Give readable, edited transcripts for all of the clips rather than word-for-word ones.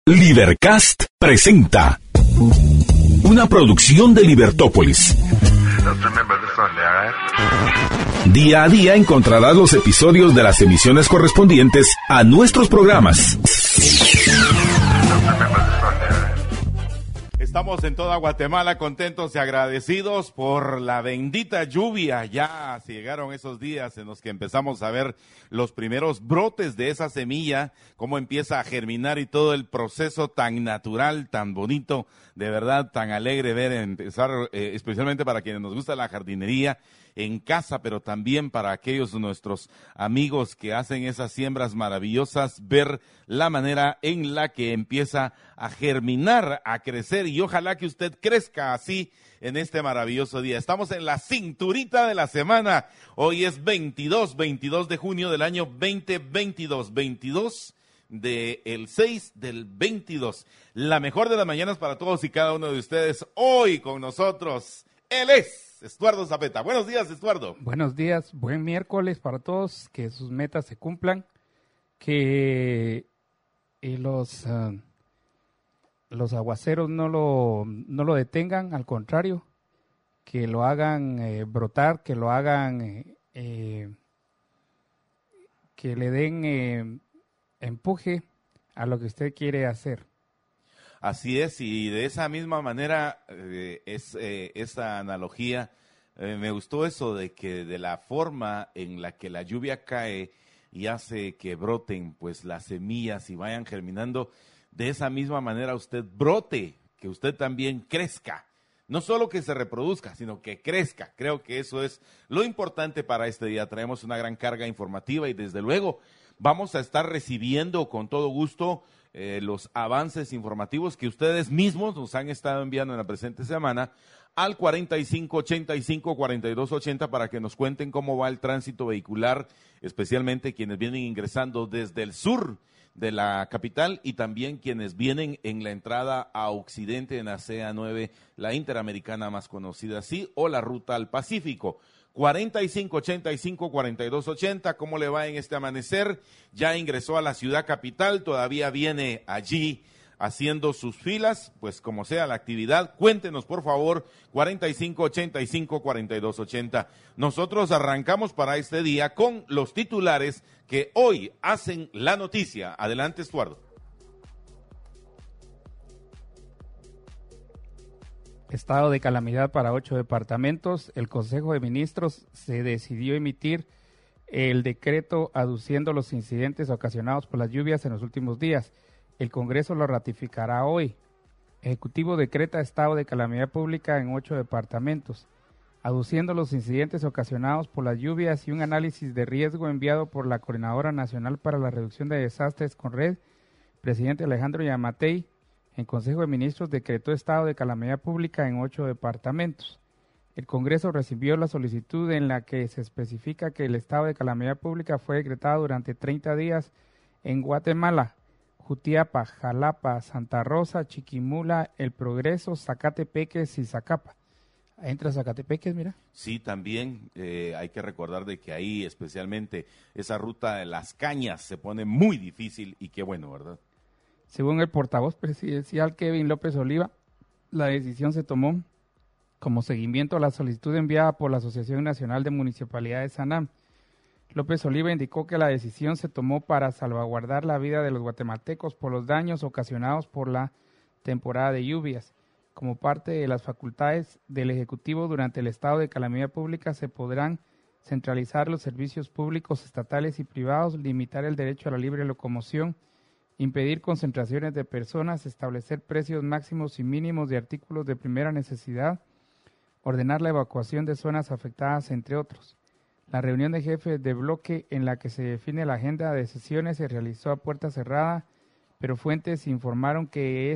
Libercast presenta una producción de Libertópolis. Día a día encontrarás los episodios de las emisiones correspondientes a nuestros programas. Estamos en toda Guatemala contentos y agradecidos por la bendita lluvia. Ya se llegaron esos días en los que empezamos a ver los primeros brotes de esa semilla, cómo empieza a germinar y todo el proceso tan natural, tan bonito, de verdad tan alegre ver empezar, especialmente para quienes nos gusta la jardinería en casa, pero también para aquellos de nuestros amigos que hacen esas siembras maravillosas, ver la manera en la que empieza a germinar, a crecer, y ojalá que usted crezca así en este maravilloso día. Estamos en la cinturita de la semana. Hoy es 22 de junio del año 2022, 22 del 6 del 22. La mejor de las mañanas para todos y cada uno de ustedes. Hoy con nosotros, él es Estuardo Zapeta. Buenos días, Estuardo. Buenos días, buen miércoles para todos, que sus metas se cumplan, que los aguaceros no lo detengan, al contrario, que lo hagan brotar, que lo hagan, que le den empuje a lo que usted quiere hacer. Así es, y de esa misma manera esa analogía, me gustó eso de que de la forma en la que la lluvia cae y hace que broten pues las semillas y vayan germinando, de esa misma manera usted brote, que usted también crezca. No solo que se reproduzca, sino que crezca. Creo que eso es lo importante para este día. Traemos una gran carga informativa y desde luego vamos a estar recibiendo con todo gusto los avances informativos que ustedes mismos nos han estado enviando en la presente semana al 4585-4280 para que nos cuenten cómo va el tránsito vehicular, especialmente quienes vienen ingresando desde el sur de la capital y también quienes vienen en la entrada a Occidente en la CA9, la Interamericana más conocida así, o la Ruta al Pacífico. 4585-4280, ¿cómo le va en este amanecer? Ya ingresó a la ciudad capital, todavía viene allí haciendo sus filas, pues como sea la actividad, cuéntenos por favor, 4585-4280. Nosotros arrancamos para este día con los titulares que hoy hacen la noticia. Adelante, Estuardo. Estado de calamidad para 8 departamentos. El Consejo de Ministros se decidió emitir el decreto aduciendo los incidentes ocasionados por las lluvias en los últimos días. El Congreso lo ratificará hoy. Ejecutivo decreta estado de calamidad pública en 8 departamentos, aduciendo los incidentes ocasionados por las lluvias y un análisis de riesgo enviado por la Coordinadora Nacional para la Reducción de Desastres CONRED. Presidente Alejandro Yamatei, en Consejo de Ministros, decretó estado de calamidad pública en 8 departamentos. El Congreso recibió la solicitud en la que se especifica que el estado de calamidad pública fue decretado durante 30 días en Guatemala, Jutiapa, Jalapa, Santa Rosa, Chiquimula, El Progreso, Zacatepeques y Zacapa. ¿Entra Zacatepeques, mira? Sí, también hay que recordar de que ahí especialmente esa ruta de Las Cañas se pone muy difícil y qué bueno, ¿verdad? Según el portavoz presidencial Kevin López Oliva, la decisión se tomó como seguimiento a la solicitud enviada por la Asociación Nacional de Municipalidades ANAM. López Oliva indicó que la decisión se tomó para salvaguardar la vida de los guatemaltecos por los daños ocasionados por la temporada de lluvias. Como parte de las facultades del Ejecutivo durante el estado de calamidad pública se podrán centralizar los servicios públicos estatales y privados, limitar el derecho a la libre locomoción, impedir concentraciones de personas, establecer precios máximos y mínimos de artículos de primera necesidad, ordenar la evacuación de zonas afectadas, entre otros. La reunión de jefes de bloque en la que se define la agenda de sesiones se realizó a puerta cerrada, pero fuentes informaron que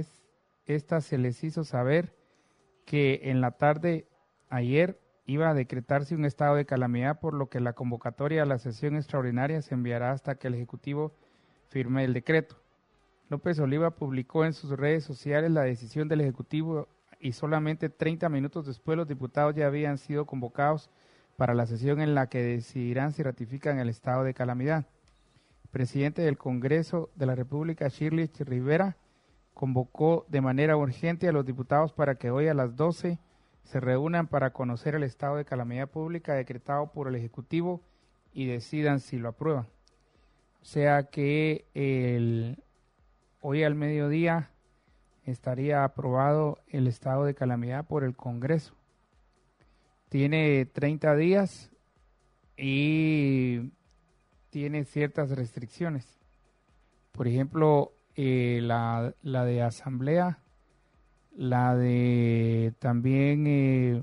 esta se les hizo saber que en la tarde ayer iba a decretarse un estado de calamidad, por lo que la convocatoria a la sesión extraordinaria se enviará hasta que el Ejecutivo firme el decreto. López Oliva publicó en sus redes sociales la decisión del Ejecutivo y solamente 30 minutos después los diputados ya habían sido convocados para la sesión en la que decidirán si ratifican el estado de calamidad. presidente del Congreso de la República, Shirley Rivera, convocó de manera urgente a los diputados para que hoy a las 12 se reúnan para conocer el estado de calamidad pública decretado por el Ejecutivo y decidan si lo aprueban. O sea que hoy al mediodía estaría aprobado el estado de calamidad por el Congreso. Tiene 30 días y tiene ciertas restricciones. Por ejemplo, la de asamblea, la de también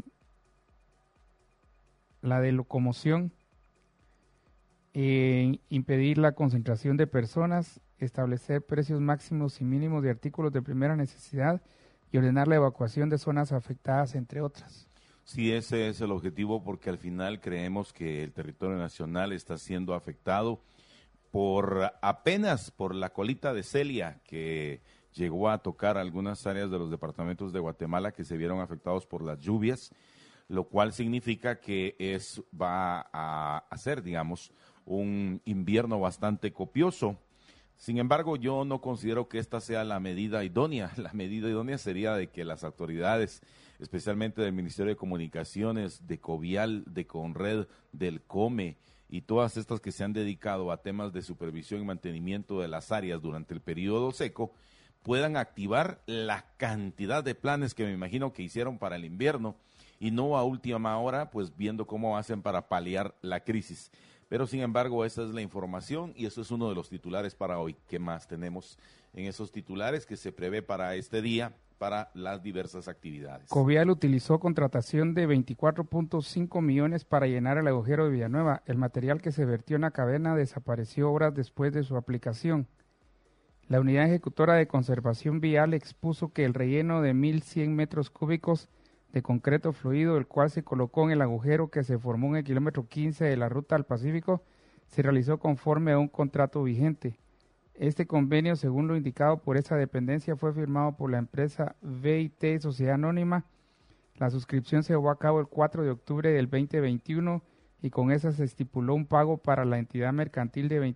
la de locomoción, impedir la concentración de personas, establecer precios máximos y mínimos de artículos de primera necesidad y ordenar la evacuación de zonas afectadas, entre otras. Sí, ese es el objetivo, porque al final creemos que el territorio nacional está siendo afectado apenas por la colita de Celia, que llegó a tocar algunas áreas de los departamentos de Guatemala que se vieron afectados por las lluvias, lo cual significa que va a ser, digamos, un invierno bastante copioso. Sin embargo, yo no considero que esta sea la medida idónea. La medida idónea sería de que las autoridades, especialmente del Ministerio de Comunicaciones, de Covial, de Conred, del COME y todas estas que se han dedicado a temas de supervisión y mantenimiento de las áreas durante el periodo seco, puedan activar la cantidad de planes que me imagino que hicieron para el invierno y no a última hora, pues viendo cómo hacen para paliar la crisis. Pero sin embargo, esa es la información y eso es uno de los titulares para hoy. ¿Qué más tenemos en esos titulares que se prevé para este día, para las diversas actividades? Covial utilizó contratación de 24.5 millones para llenar el agujero de Villanueva. El material que se vertió en la caverna desapareció horas después de su aplicación. La Unidad Ejecutora de Conservación Vial expuso que el relleno de 1.100 metros cúbicos de concreto fluido, el cual se colocó en el agujero que se formó en el kilómetro 15 de la ruta al Pacífico, se realizó conforme a un contrato vigente. Este convenio, según lo indicado por esa dependencia, fue firmado por la empresa VIT Sociedad Anónima. La suscripción se llevó a cabo el 4 de octubre del 2021 y con esa se estipuló un pago para la entidad mercantil de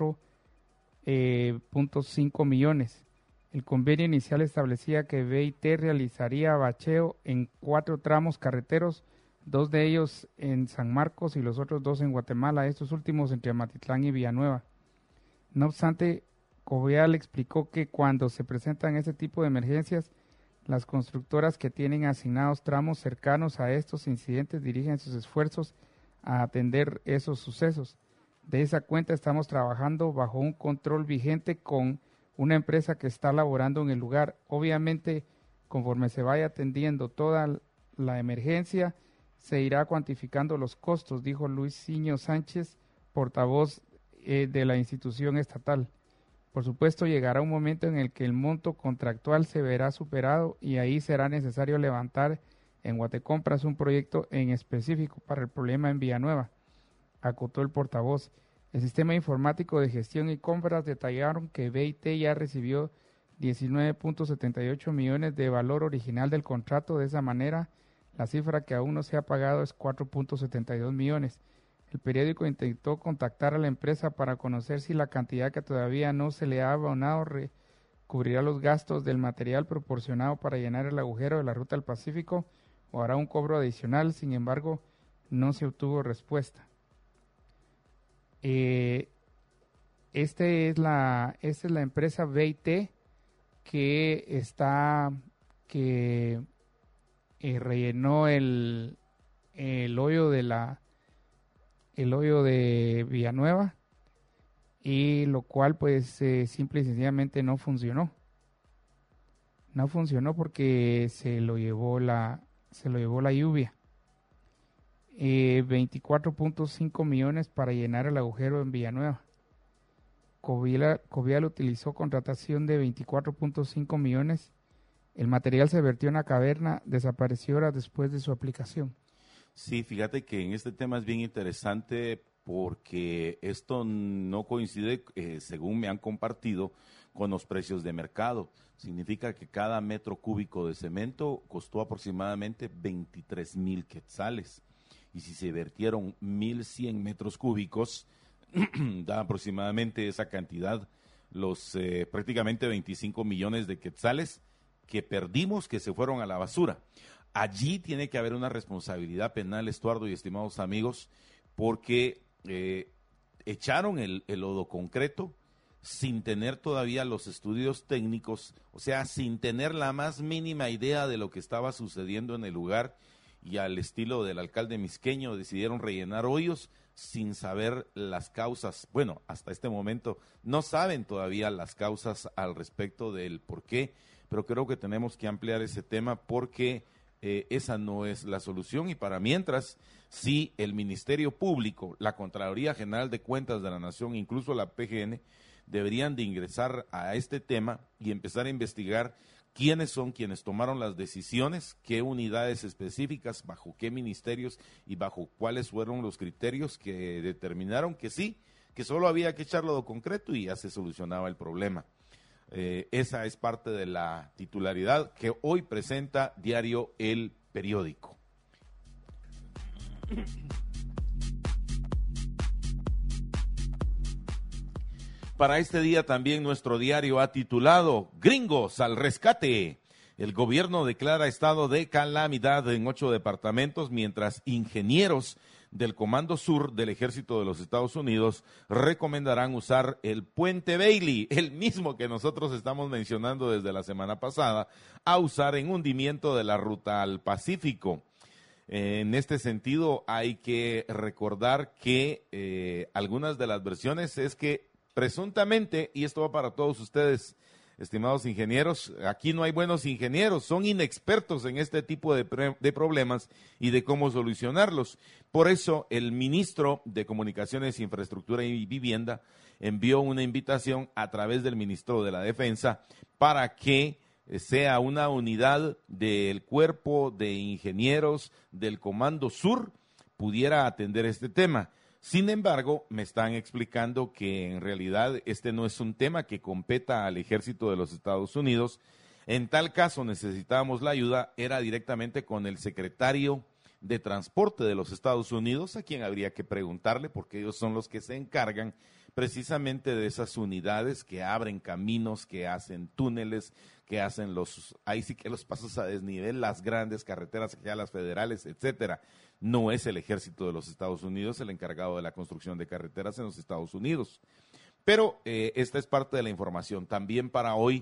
24.5 millones. El convenio inicial establecía que VIT realizaría bacheo en 4 tramos carreteros, 2 de ellos en San Marcos y los otros 2 en Guatemala, estos últimos entre Amatitlán y Villanueva. No obstante, Covial explicó que cuando se presentan este tipo de emergencias, las constructoras que tienen asignados tramos cercanos a estos incidentes dirigen sus esfuerzos a atender esos sucesos. De esa cuenta estamos trabajando bajo un control vigente con una empresa que está laborando en el lugar. Obviamente, conforme se vaya atendiendo toda la emergencia, se irá cuantificando los costos, dijo Luis Siño Sánchez, portavoz de la institución estatal. Por supuesto, llegará un momento en el que el monto contractual se verá superado y ahí será necesario levantar en Guatecompras un proyecto en específico para el problema en Villanueva, acotó el portavoz. El sistema informático de gestión y compras detallaron que VIT ya recibió 19.78 millones de valor original del contrato. De esa manera, la cifra que aún no se ha pagado es 4.72 millones. El periódico intentó contactar a la empresa para conocer si la cantidad que todavía no se le ha abonado cubrirá los gastos del material proporcionado para llenar el agujero de la ruta al Pacífico o hará un cobro adicional. Sin embargo, no se obtuvo respuesta. Esta es la empresa VIT que rellenó el hoyo de Villanueva, y lo cual pues simple y sencillamente no funcionó. No funcionó porque se lo llevó la lluvia. 24.5 millones para llenar el agujero en Villanueva. Covial utilizó contratación de 24.5 millones. El material se vertió en la caverna, desapareció horas después de su aplicación. Sí, fíjate que en este tema es bien interesante porque esto no coincide, según me han compartido, con los precios de mercado. Significa que cada metro cúbico de cemento costó aproximadamente 23,000 quetzales. Y si se vertieron 1,100 metros cúbicos, da aproximadamente esa cantidad, los prácticamente 25 millones de quetzales que perdimos, que se fueron a la basura. Allí tiene que haber una responsabilidad penal, Estuardo y estimados amigos, porque echaron el lodo concreto sin tener todavía los estudios técnicos, o sea, sin tener la más mínima idea de lo que estaba sucediendo en el lugar, y al estilo del alcalde misqueño decidieron rellenar hoyos sin saber las causas. Bueno, hasta este momento no saben todavía las causas al respecto del por qué, pero creo que tenemos que ampliar ese tema porque esa no es la solución, y para mientras, sí, el Ministerio Público, la Contraloría General de Cuentas de la Nación, incluso la PGN, deberían de ingresar a este tema y empezar a investigar quiénes son quienes tomaron las decisiones, qué unidades específicas, bajo qué ministerios y bajo cuáles fueron los criterios que determinaron que sí, que solo había que echar lodo concreto y ya se solucionaba el problema. Esa es parte de la titularidad que hoy presenta Diario El Periódico. Para este día también nuestro diario ha titulado Gringos al rescate. El gobierno declara estado de calamidad en 8 departamentos, mientras ingenieros del Comando Sur del Ejército de los Estados Unidos recomendarán usar el puente Bailey, el mismo que nosotros estamos mencionando desde la semana pasada, a usar en hundimiento de la ruta al Pacífico. En este sentido, hay que recordar que algunas de las versiones es que presuntamente, y esto va para todos ustedes, estimados ingenieros, aquí no hay buenos ingenieros, son inexpertos en este tipo de problemas y de cómo solucionarlos. Por eso, el ministro de Comunicaciones, Infraestructura y Vivienda envió una invitación a través del ministro de la Defensa para que sea una unidad del Cuerpo de Ingenieros del Comando Sur pudiera atender este tema. Sin embargo, me están explicando que en realidad este no es un tema que competa al Ejército de los Estados Unidos. En tal caso necesitábamos la ayuda, era directamente con el secretario de Transporte de los Estados Unidos, a quien habría que preguntarle, porque ellos son los que se encargan precisamente de esas unidades que abren caminos, que hacen túneles, que hacen ahí sí que los pasos a desnivel, las grandes carreteras, ya las federales, etcétera. No es el Ejército de los Estados Unidos el encargado de la construcción de carreteras en los Estados Unidos. Pero esta es parte de la información. También para hoy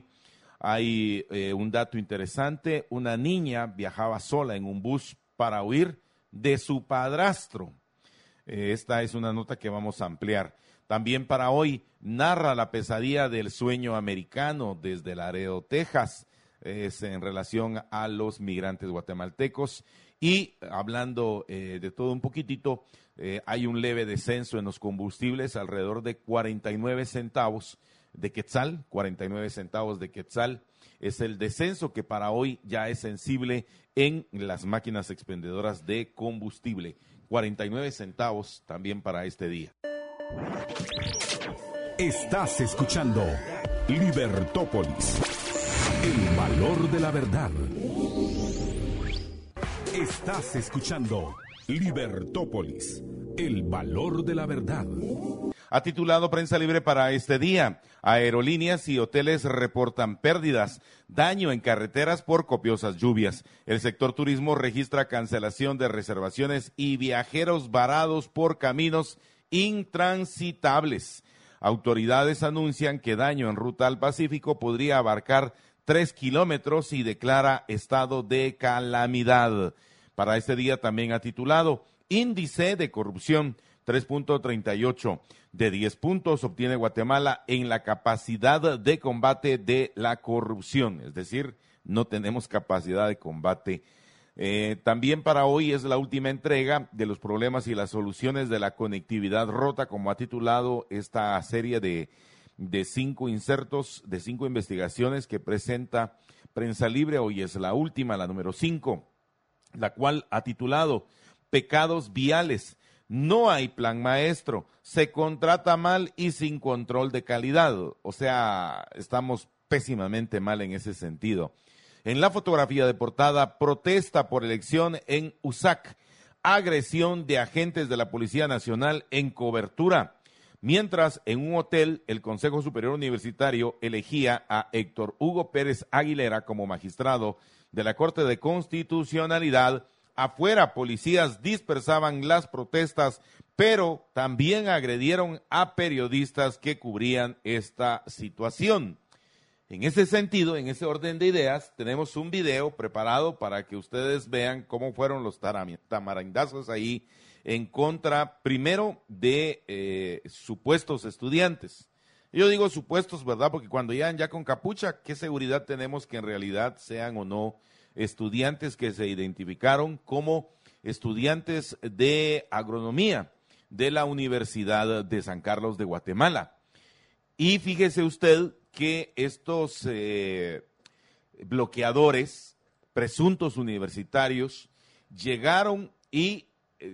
hay un dato interesante. Una niña viajaba sola en un bus para huir de su padrastro. Esta es una nota que vamos a ampliar. También para hoy narra la pesadilla del sueño americano desde Laredo, Texas. Es en relación a los migrantes guatemaltecos. Y hablando de todo un poquitito, hay un leve descenso en los combustibles, alrededor de 49 centavos de quetzal, 49 centavos de quetzal. Es el descenso que para hoy ya es sensible en las máquinas expendedoras de combustible. 49 centavos también para este día. Estás escuchando Libertópolis, el valor de la verdad. Estás escuchando Libertópolis, el valor de la verdad. Ha titulado Prensa Libre para este día: aerolíneas y hoteles reportan pérdidas, daño en carreteras por copiosas lluvias. El sector turismo registra cancelación de reservaciones y viajeros varados por caminos intransitables. Autoridades anuncian que daño en ruta al Pacífico podría abarcar 3 kilómetros y declara estado de calamidad. Para este día también ha titulado Índice de corrupción 3.38. De 10 puntos obtiene Guatemala en la capacidad de combate de la corrupción. Es decir, no tenemos capacidad de combate. También para hoy es la última entrega de los problemas y las soluciones de la conectividad rota, como ha titulado esta serie de 5 insertos, de 5 investigaciones que presenta Prensa Libre. Hoy es la última, la número 5, la cual ha titulado Pecados viales. No hay plan maestro, se contrata mal y sin control de calidad. O sea, estamos pésimamente mal en ese sentido. En la fotografía de portada, protesta por elección en USAC, agresión de agentes de la Policía Nacional en cobertura. Mientras, en un hotel, el Consejo Superior Universitario elegía a Héctor Hugo Pérez Aguilera como magistrado de la Corte de Constitucionalidad. Afuera, policías dispersaban las protestas, pero también agredieron a periodistas que cubrían esta situación. En ese sentido, en ese orden de ideas, tenemos un video preparado para que ustedes vean cómo fueron los tamarindazos ahí en contra, primero, de supuestos estudiantes. Yo digo supuestos, ¿verdad? Porque cuando llegan ya con capucha, ¿qué seguridad tenemos que en realidad sean o no estudiantes que se identificaron como estudiantes de agronomía de la Universidad de San Carlos de Guatemala? Y fíjese usted que estos bloqueadores, presuntos universitarios, llegaron y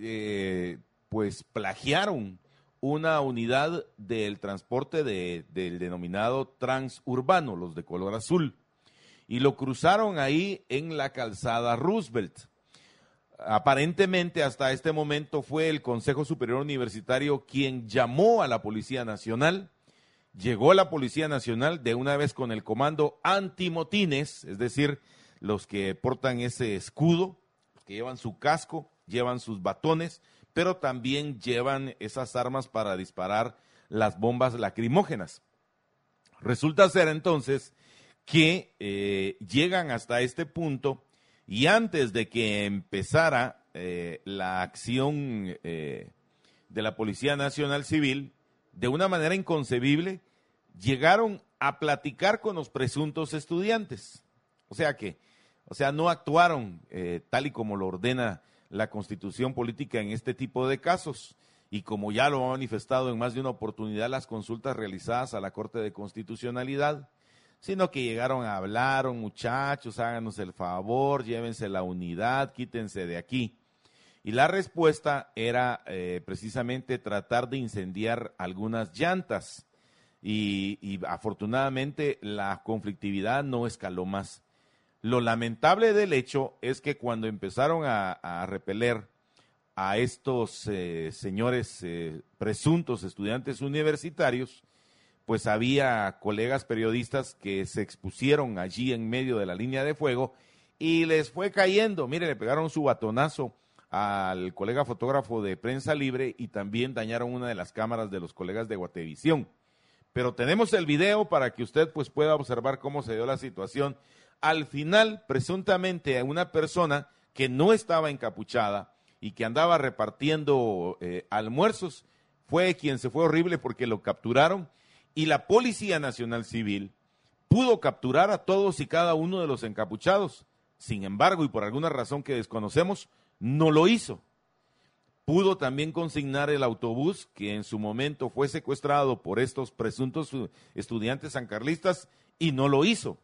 pues plagiaron una unidad del transporte del denominado transurbano, los de color azul, y lo cruzaron ahí en la calzada Roosevelt. Aparentemente hasta este momento fue el Consejo Superior Universitario quien llamó a la Policía Nacional. Llegó la Policía Nacional de una vez con el comando antimotines, es decir, los que portan ese escudo, los que llevan su casco, llevan sus batones, pero también llevan esas armas para disparar las bombas lacrimógenas. Resulta ser entonces que llegan hasta este punto y antes de que empezara la acción de la Policía Nacional Civil, de una manera inconcebible, llegaron a platicar con los presuntos estudiantes. O sea, no actuaron tal y como lo ordena la Constitución política en este tipo de casos. Y como ya lo ha manifestado en más de una oportunidad las consultas realizadas a la Corte de Constitucionalidad, sino que llegaron a hablar, muchachos, háganos el favor, llévense la unidad, quítense de aquí. Y la respuesta era precisamente tratar de incendiar algunas llantas. Y afortunadamente la conflictividad no escaló más. Lo lamentable del hecho es que cuando empezaron a repeler a estos señores presuntos estudiantes universitarios, pues había colegas periodistas que se expusieron allí en medio de la línea de fuego y les fue cayendo. Mire, le pegaron su batonazo al colega fotógrafo de Prensa Libre y también dañaron una de las cámaras de los colegas de Guatevisión. Pero tenemos el video para que usted pues pueda observar cómo se dio la situación. Al final, presuntamente, a una persona que no estaba encapuchada y que andaba repartiendo almuerzos, fue quien se fue horrible porque lo capturaron y la Policía Nacional Civil pudo capturar a todos y cada uno de los encapuchados. Sin embargo, y por alguna razón que desconocemos, no lo hizo. Pudo también consignar el autobús que en su momento fue secuestrado por estos presuntos estudiantes sancarlistas y no lo hizo.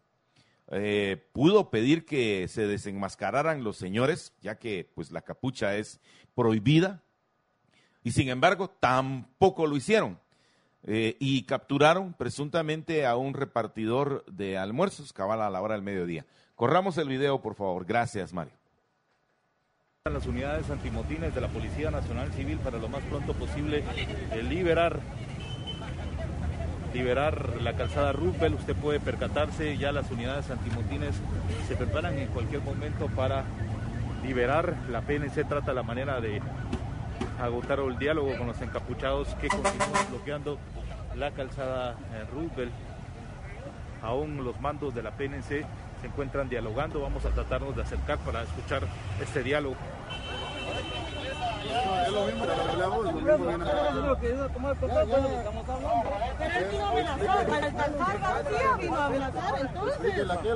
Pudo pedir que se desenmascararan los señores, ya que pues la capucha es prohibida, y sin embargo tampoco lo hicieron. Y capturaron presuntamente a un repartidor de almuerzos cabal a la hora del mediodía. Corramos el video, por favor. Gracias, Mario. Las unidades antimotines de la Policía Nacional Civil para lo más pronto posible liberar la calzada Roosevelt. Usted puede percatarse, ya las unidades antimotines se preparan en cualquier momento para liberar. La PNC trata la manera de agotar el diálogo con los encapuchados que continúan bloqueando la calzada Roosevelt. Aún los mandos de la PNC se encuentran dialogando. Vamos a tratarnos de acercar para escuchar este diálogo. Es lo mismo, pero él vino a amenazar, para alcanzar García vino a amenazar, entonces.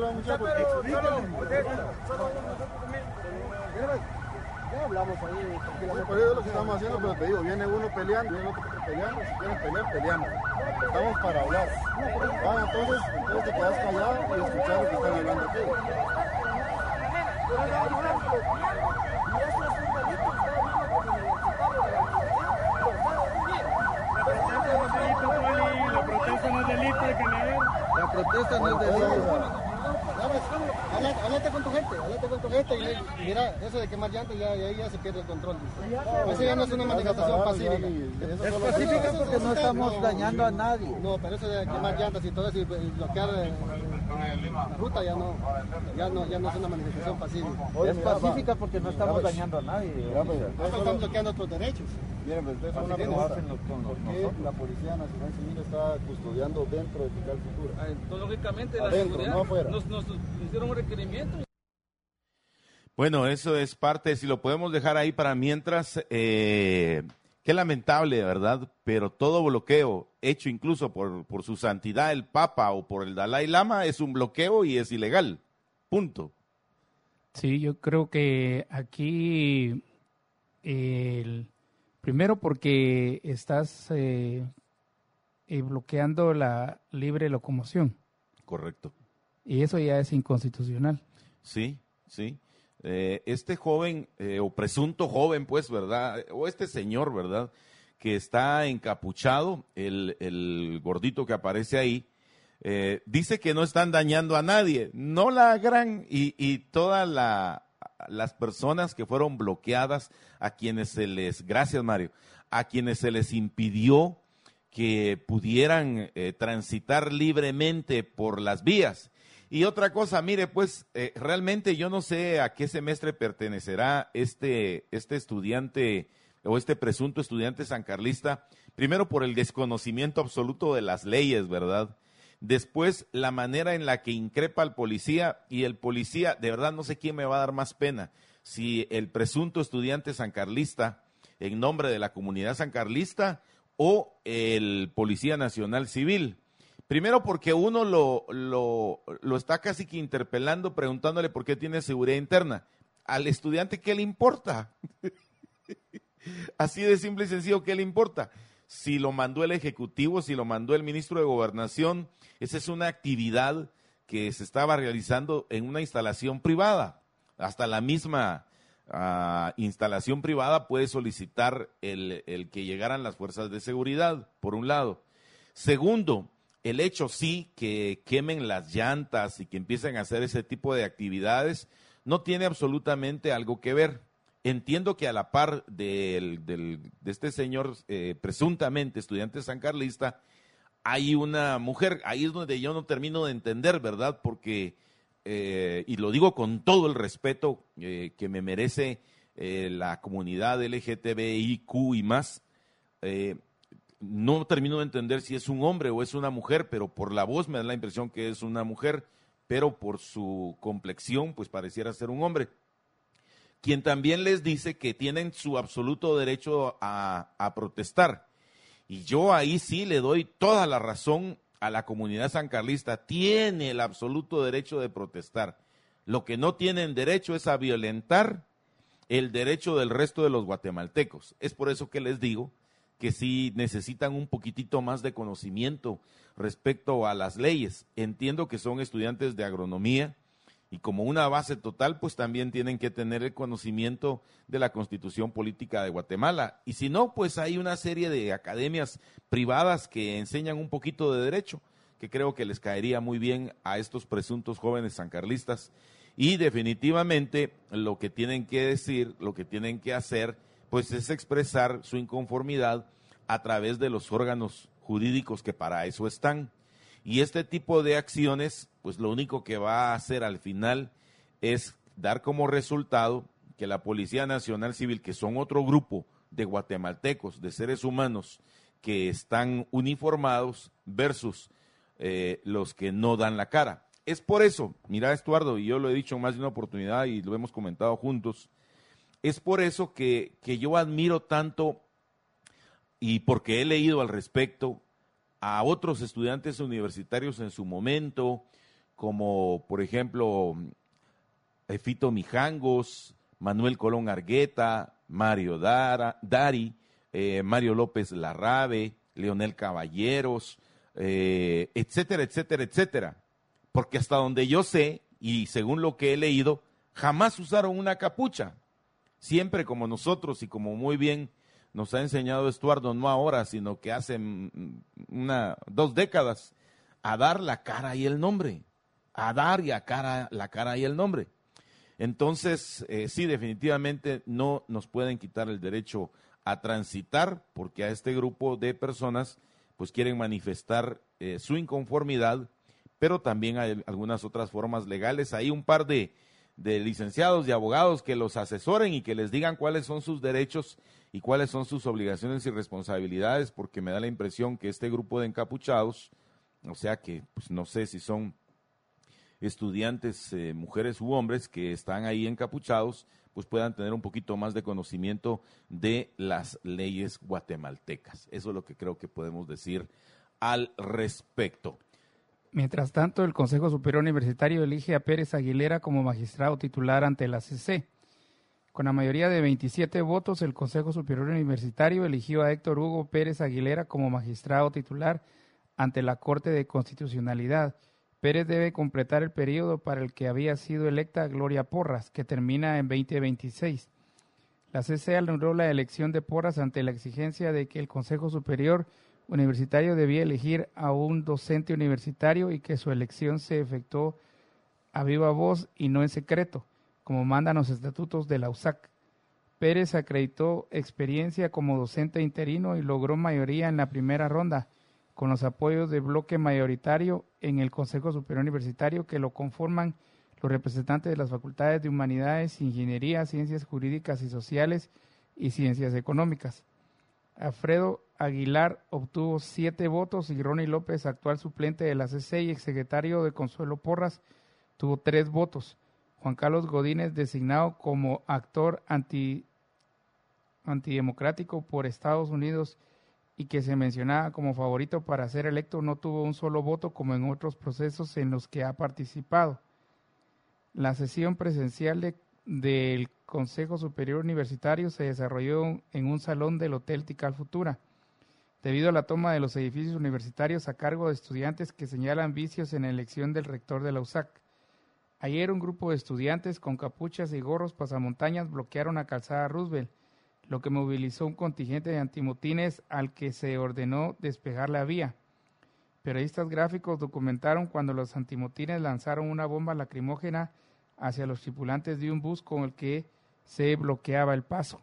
Ya hablamos ahí, por eso es lo que estamos haciendo, pero te digo, viene uno peleando, viene otro peleando, si quieren pelear, peleamos. Estamos para hablar. Entonces te quedas callado y escuchar lo que están hablando aquí. La protesta no es delito, hay que leer. La protesta no es delito. Háblate con tu gente y mira, eso de quemar llantas ya se pierde el control. Eso ya no es una manifestación pacífica. Es pacífica porque no estamos dañando a nadie. No, pero eso de quemar llantas y todo eso y bloquear la ruta ya no es una manifestación pacífica. Es pacífica porque no estamos dañando a nadie. Estamos bloqueando otros derechos. Miren, pues ustedes son una pregunta. ¿Por qué la Policía Nacional Civil está custodiando dentro de Tikal Futura? Entonces, lógicamente, la adentro, seguridad no afuera. nos hicieron un requerimiento. Bueno, eso es parte, si lo podemos dejar ahí para mientras, qué lamentable, ¿verdad? Pero todo bloqueo hecho incluso por su santidad el Papa o por el Dalai Lama es un bloqueo y es ilegal. Punto. Sí, yo creo que aquí, primero porque estás bloqueando la libre locomoción. Correcto. Y eso ya es inconstitucional. Sí, sí. Este joven, o presunto joven, pues, ¿verdad? O este señor, ¿verdad? Que está encapuchado, el gordito que aparece ahí, dice que no están dañando a nadie. No la gran, y todas las personas que fueron bloqueadas, a quienes se les, gracias Mario, a quienes se les impidió que pudieran transitar libremente por las vías. Y otra cosa, mire, pues realmente yo no sé a qué semestre pertenecerá este estudiante o este presunto estudiante sancarlista, primero por el desconocimiento absoluto de las leyes, ¿verdad? Después, la manera en la que increpa al policía, y el policía, de verdad no sé quién me va a dar más pena, si el presunto estudiante sancarlista en nombre de la comunidad sancarlista o el Policía Nacional Civil. Primero porque uno lo está casi que interpelando, preguntándole por qué tiene seguridad interna. Al estudiante, ¿qué le importa? Así de simple y sencillo, ¿qué le importa? Si lo mandó el Ejecutivo, si lo mandó el Ministro de Gobernación, esa es una actividad que se estaba realizando en una instalación privada. Hasta la misma instalación privada puede solicitar el que llegaran las fuerzas de seguridad, por un lado. Segundo, el hecho sí que quemen las llantas y que empiecen a hacer ese tipo de actividades no tiene absolutamente algo que ver. Entiendo que a la par de este señor presuntamente estudiante sancarlista, hay una mujer, ahí es donde yo no termino de entender, ¿verdad? Porque, y lo digo con todo el respeto que me merece la comunidad LGTBIQ y más, no termino de entender si es un hombre o es una mujer, pero por la voz me da la impresión que es una mujer, pero por su complexión pues pareciera ser un hombre, quien también les dice que tienen su absoluto derecho a protestar. Y yo ahí sí le doy toda la razón a la comunidad sancarlista, tiene el absoluto derecho de protestar. Lo que no tienen derecho es a violentar el derecho del resto de los guatemaltecos. Es por eso que les digo que sí necesitan un poquitito más de conocimiento respecto a las leyes. Entiendo que son estudiantes de agronomía y como una base total, pues también tienen que tener el conocimiento de la Constitución Política de Guatemala. Y si no, pues hay una serie de academias privadas que enseñan un poquito de derecho, que creo que les caería muy bien a estos presuntos jóvenes sancarlistas. Y definitivamente lo que tienen que decir, lo que tienen que hacer, pues es expresar su inconformidad a través de los órganos jurídicos que para eso están. Y este tipo de acciones, pues lo único que va a hacer al final es dar como resultado que la Policía Nacional Civil, que son otro grupo de guatemaltecos, de seres humanos que están uniformados versus los que no dan la cara. Es por eso, mira Estuardo, y yo lo he dicho en más de una oportunidad y lo hemos comentado juntos, es por eso que yo admiro tanto y porque he leído al respecto a otros estudiantes universitarios en su momento, como por ejemplo Fito Mijangos, Manuel Colón Argueta, Mario Dari, Mario López Larrabe, Leonel Caballeros, etcétera, etcétera, etcétera. Porque hasta donde yo sé, y según lo que he leído, jamás usaron una capucha. Siempre como nosotros y como muy bien nos ha enseñado Estuardo, no ahora, sino que hace 2 décadas, a dar la cara y el nombre. a dar la cara y el nombre. Entonces, sí, definitivamente no nos pueden quitar el derecho a transitar, porque a este grupo de personas pues quieren manifestar su inconformidad, pero también hay algunas otras formas legales. Hay un par de licenciados y abogados que los asesoren y que les digan cuáles son sus derechos y cuáles son sus obligaciones y responsabilidades, porque me da la impresión que este grupo de encapuchados, o sea que pues no sé si son estudiantes, mujeres u hombres que están ahí encapuchados, pues puedan tener un poquito más de conocimiento de las leyes guatemaltecas. Eso es lo que creo que podemos decir al respecto. Mientras tanto, el Consejo Superior Universitario elige a Pérez Aguilera como magistrado titular ante la CC. Con la mayoría de 27 votos, el Consejo Superior Universitario eligió a Héctor Hugo Pérez Aguilera como magistrado titular ante la Corte de Constitucionalidad. Pérez debe completar el periodo para el que había sido electa Gloria Porras, que termina en 2026. La CC anuló la elección de Porras ante la exigencia de que el Consejo Superior Universitario debía elegir a un docente universitario y que su elección se efectuó a viva voz y no en secreto, como mandan los estatutos de la USAC. Pérez acreditó experiencia como docente interino y logró mayoría en la primera ronda, con los apoyos de bloque mayoritario en el Consejo Superior Universitario, que lo conforman los representantes de las facultades de Humanidades, Ingeniería, Ciencias Jurídicas y Sociales y Ciencias Económicas. Alfredo Aguilar obtuvo 7 votos y Ronnie López, actual suplente de la CC y exsecretario de Consuelo Porras, tuvo 3 votos. Juan Carlos Godínez, designado como actor antidemocrático por Estados Unidos y que se mencionaba como favorito para ser electo, no tuvo un solo voto como en otros procesos en los que ha participado. La sesión presencial del Consejo Superior Universitario se desarrolló en un salón del Hotel Tikal Futura, debido a la toma de los edificios universitarios a cargo de estudiantes que señalan vicios en la elección del rector de la USAC. Ayer un grupo de estudiantes con capuchas y gorros pasamontañas bloquearon a Calzada Roosevelt, lo que movilizó un contingente de antimotines al que se ordenó despejar la vía. Periodistas gráficos documentaron cuando los antimotines lanzaron una bomba lacrimógena hacia los tripulantes de un bus con el que se bloqueaba el paso.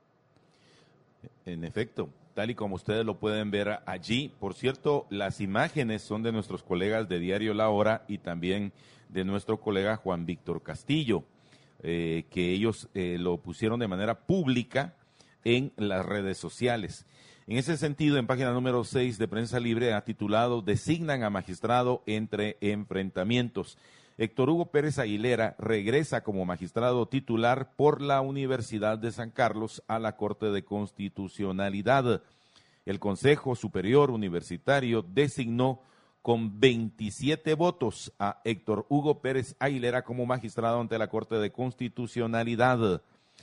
En efecto, tal y como ustedes lo pueden ver allí. Por cierto, las imágenes son de nuestros colegas de Diario La Hora y también de nuestro colega Juan Víctor Castillo, que ellos lo pusieron de manera pública en las redes sociales. En ese sentido, en página número 6 de Prensa Libre ha titulado "Designan a magistrado entre enfrentamientos". Héctor Hugo Pérez Aguilera regresa como magistrado titular por la Universidad de San Carlos a la Corte de Constitucionalidad. El Consejo Superior Universitario designó con 27 votos a Héctor Hugo Pérez Aguilera como magistrado ante la Corte de Constitucionalidad.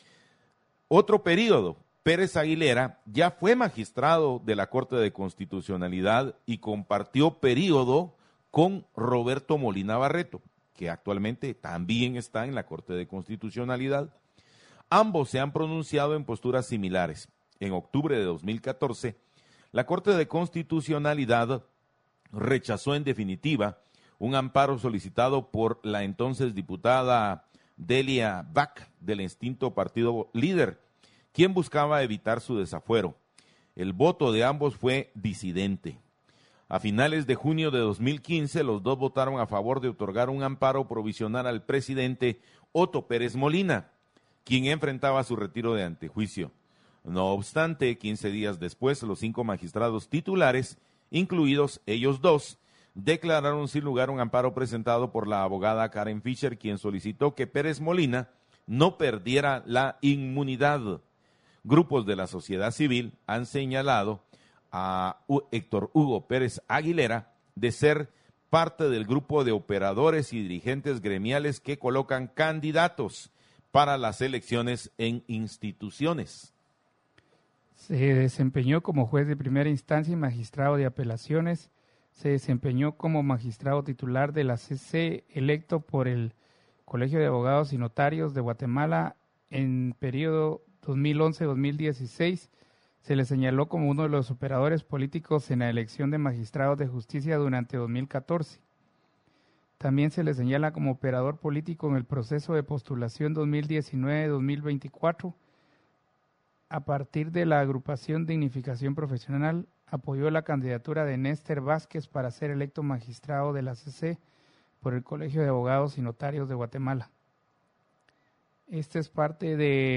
Otro periodo. Pérez Aguilera ya fue magistrado de la Corte de Constitucionalidad y compartió periodo con Roberto Molina Barreto, que actualmente también está en la Corte de Constitucionalidad. Ambos se han pronunciado en posturas similares. En octubre de 2014, la Corte de Constitucionalidad rechazó en definitiva un amparo solicitado por la entonces diputada Delia Bach del extinto Partido Líder, quien buscaba evitar su desafuero. El voto de ambos fue disidente. A finales de junio de 2015, los dos votaron a favor de otorgar un amparo provisional al presidente Otto Pérez Molina, quien enfrentaba su retiro de antejuicio. No obstante, 15 días después, los 5 magistrados titulares, incluidos ellos dos, declararon sin lugar un amparo presentado por la abogada Karen Fischer, quien solicitó que Pérez Molina no perdiera la inmunidad. Grupos de la sociedad civil han señalado a Héctor Hugo Pérez Aguilera de ser parte del grupo de operadores y dirigentes gremiales que colocan candidatos para las elecciones en instituciones. Se desempeñó como juez de primera instancia y magistrado de apelaciones. Se desempeñó como magistrado titular de la CC, electo por el Colegio de Abogados y Notarios de Guatemala en periodo 2011-2016. Se le señaló como uno de los operadores políticos en la elección de magistrados de justicia durante 2014. También se le señala como operador político en el proceso de postulación 2019-2024. A partir de la agrupación Dignificación Profesional, apoyó la candidatura de Néstor Vázquez para ser electo magistrado de la CC por el Colegio de Abogados y Notarios de Guatemala. Esta es parte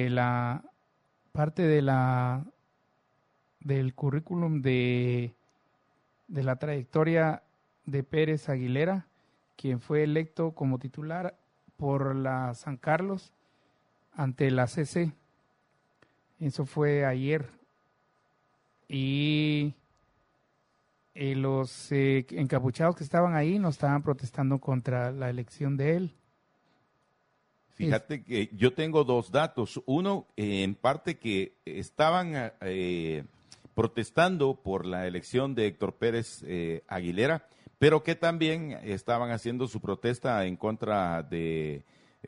del currículum de la trayectoria de Pérez Aguilera, quien fue electo como titular por la San Carlos ante la CC. Eso fue ayer. Y los encapuchados que estaban ahí no estaban protestando contra la elección de él. Fíjate que yo tengo dos datos. Uno, en parte que estaban protestando por la elección de Héctor Pérez Aguilera, pero que también estaban haciendo su protesta en contra del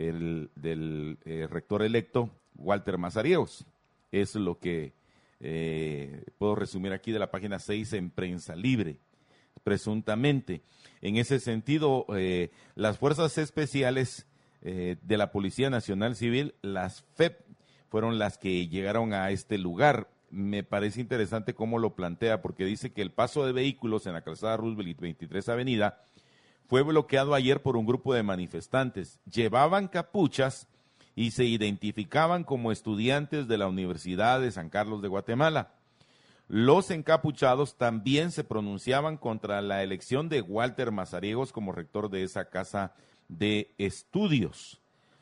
rector electo, Walter Mazariegos. Es lo que puedo resumir aquí de la página 6 en Prensa Libre, presuntamente. En ese sentido, las fuerzas especiales de la Policía Nacional Civil, las FEP, fueron las que llegaron a este lugar. Me parece interesante cómo lo plantea, porque dice que el paso de vehículos en la calzada Roosevelt y 23 Avenida fue bloqueado ayer por un grupo de manifestantes. Llevaban capuchas y se identificaban como estudiantes de la Universidad de San Carlos de Guatemala. Los encapuchados también se pronunciaban contra la elección de Walter Mazariegos como rector de esa casa de estudios.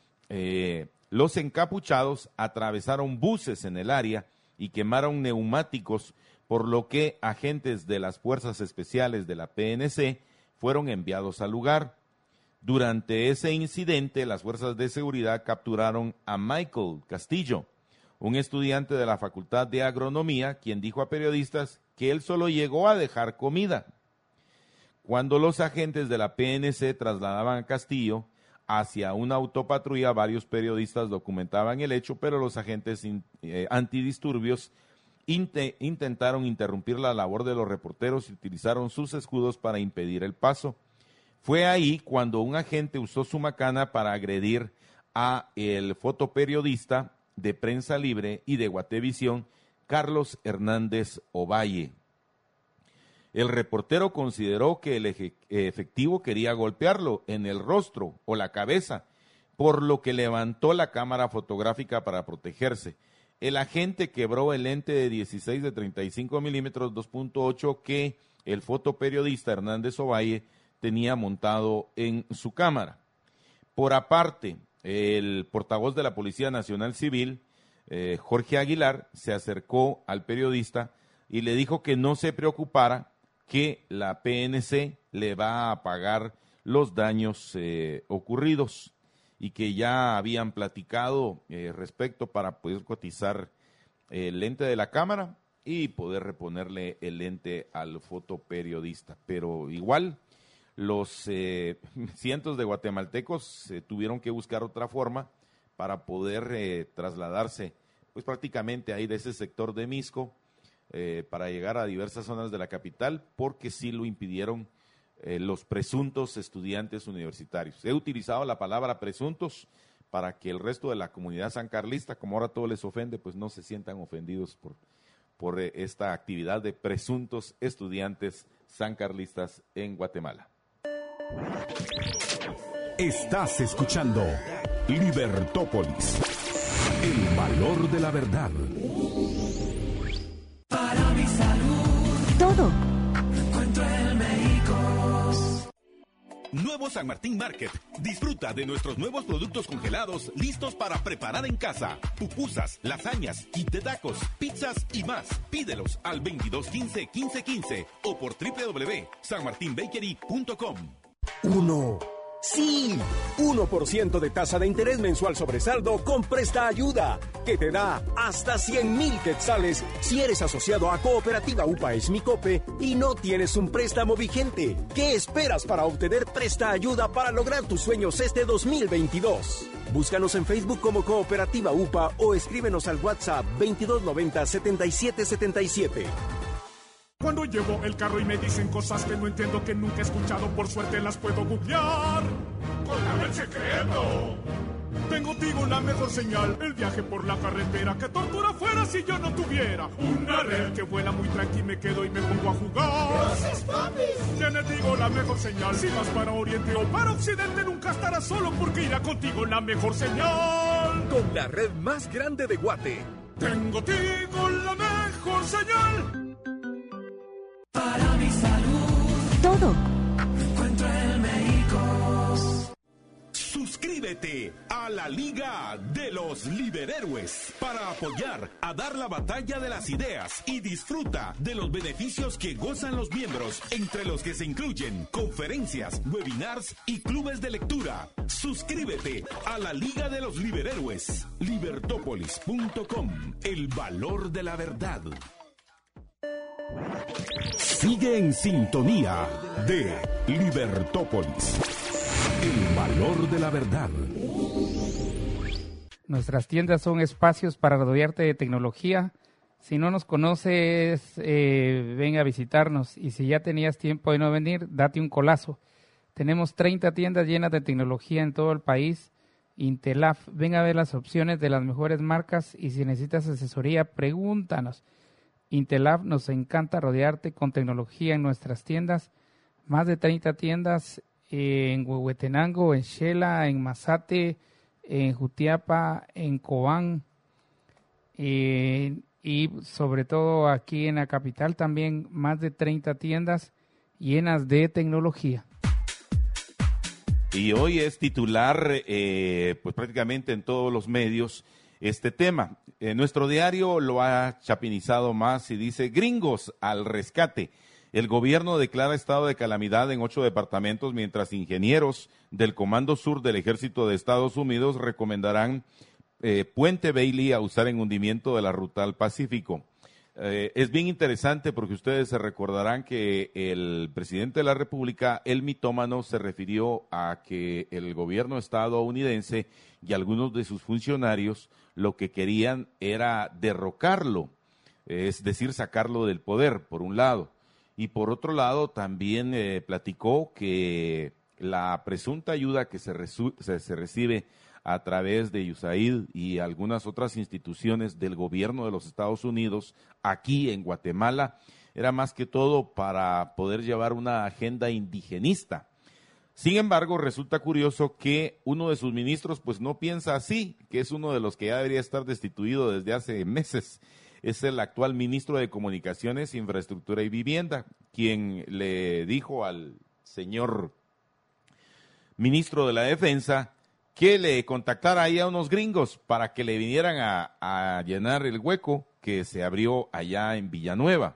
Los encapuchados atravesaron buses en el área y quemaron neumáticos, por lo que agentes de las fuerzas especiales de la PNC fueron enviados al lugar. Durante ese incidente, las fuerzas de seguridad capturaron a Michael Castillo, un estudiante de la Facultad de Agronomía, quien dijo a periodistas que él solo llegó a dejar comida. Cuando los agentes de la PNC trasladaban a Castillo hacia una autopatrulla, varios periodistas documentaban el hecho, pero los agentes antidisturbios intentaron interrumpir la labor de los reporteros y utilizaron sus escudos para impedir el paso. Fue ahí cuando un agente usó su macana para agredir a el fotoperiodista de Prensa Libre y de Guatevisión, Carlos Hernández Ovalle. El reportero consideró que el efectivo quería golpearlo en el rostro o la cabeza, por lo que levantó la cámara fotográfica para protegerse. El agente quebró el lente de 16 de 35 milímetros 2.8 que el fotoperiodista Hernández Ovalle tenía montado en su cámara. Por aparte, el portavoz de la Policía Nacional Civil, Jorge Aguilar, se acercó al periodista y le dijo que no se preocupara, que la PNC le va a pagar los daños ocurridos y que ya habían platicado respecto para poder cotizar el lente de la cámara y poder reponerle el lente al fotoperiodista. Pero igual los cientos de guatemaltecos tuvieron que buscar otra forma para poder trasladarse pues prácticamente ahí de ese sector de Misco para llegar a diversas zonas de la capital, porque sí lo impidieron los presuntos estudiantes universitarios. He utilizado la palabra presuntos para que el resto de la comunidad sancarlista, como ahora todo les ofende, pues no se sientan ofendidos por esta actividad de presuntos estudiantes sancarlistas en Guatemala. Estás escuchando Libertópolis, el valor de la verdad. Para mi salud, todo encuentro en Médicos. Nuevo San Martín Market. Disfruta de nuestros nuevos productos congelados listos para preparar en casa. Pupusas, lasañas, kit de tacos, pizzas y más. Pídelos al 2215-1515 o por www.sanmartinbakery.com. 1% de tasa de interés mensual sobre saldo con Presta Ayuda, que te da hasta 100,000 quetzales si eres asociado a Cooperativa UPA Esmicope y no tienes un préstamo vigente. ¿Qué esperas para obtener Presta Ayuda para lograr tus sueños este 2022? Búscanos en Facebook como Cooperativa UPA o escríbenos al WhatsApp 2290-7777. Cuando llevo el carro y me dicen cosas que no entiendo, que nunca he escuchado, por suerte las puedo googlear. ¡Contame el secreto! Tengo Tigo, la mejor señal. El viaje por la carretera, que tortura fuera si yo no tuviera una red que vuela muy tranqui, me quedo y me pongo a jugar. ¡Gracias, papi! Tiene Tigo, la mejor señal. Si vas para Oriente o para Occidente, nunca estarás solo porque irá contigo la mejor señal. Con la red más grande de Guate. Tengo Tigo, la mejor señal. Para mi salud, todo encuentro en Médicos. Suscríbete a la Liga de los Liberhéroes para apoyar a dar la batalla de las ideas y disfruta de los beneficios que gozan los miembros, entre los que se incluyen conferencias, webinars y clubes de lectura. Suscríbete a la Liga de los Liberhéroes. Libertópolis.com. El valor de la verdad. Sigue en sintonía de Libertópolis. El valor de la verdad. Nuestras tiendas son espacios para rodearte de tecnología. Si no nos conoces, ven a visitarnos. Y si ya tenías tiempo de no venir, date un colazo. Tenemos 30 tiendas llenas de tecnología en todo el país. Intelaf, ven a ver las opciones de las mejores marcas y si necesitas asesoría, pregúntanos. Intelaf, nos encanta rodearte con tecnología en nuestras tiendas. Más de 30 tiendas en Huehuetenango, en Xela, en Mazate, en Jutiapa, en Cobán y sobre todo aquí en la capital también más de 30 tiendas llenas de tecnología. Y hoy es titular pues prácticamente en todos los medios este tema. Nuestro diario lo ha chapinizado más y dice: gringos al rescate. El gobierno declara estado de calamidad en 8 departamentos, mientras ingenieros del Comando Sur del Ejército de Estados Unidos recomendarán Puente Bailey a usar en hundimiento de la ruta al Pacífico. Es bien interesante porque ustedes se recordarán que el presidente de la República, el mitómano, se refirió a que el gobierno estadounidense y algunos de sus funcionarios lo que querían era derrocarlo, es decir, sacarlo del poder, por un lado. Y por otro lado, también platicó que la presunta ayuda que se recibe a través de USAID y algunas otras instituciones del gobierno de los Estados Unidos aquí en Guatemala era más que todo para poder llevar una agenda indigenista. Sin embargo, resulta curioso que uno de sus ministros pues no piensa así, que es uno de los que ya debería estar destituido desde hace meses. Es el actual ministro de Comunicaciones, Infraestructura y Vivienda, quien le dijo al señor ministro de la Defensa que le contactara ahí a unos gringos para que le vinieran a llenar el hueco que se abrió allá en Villanueva.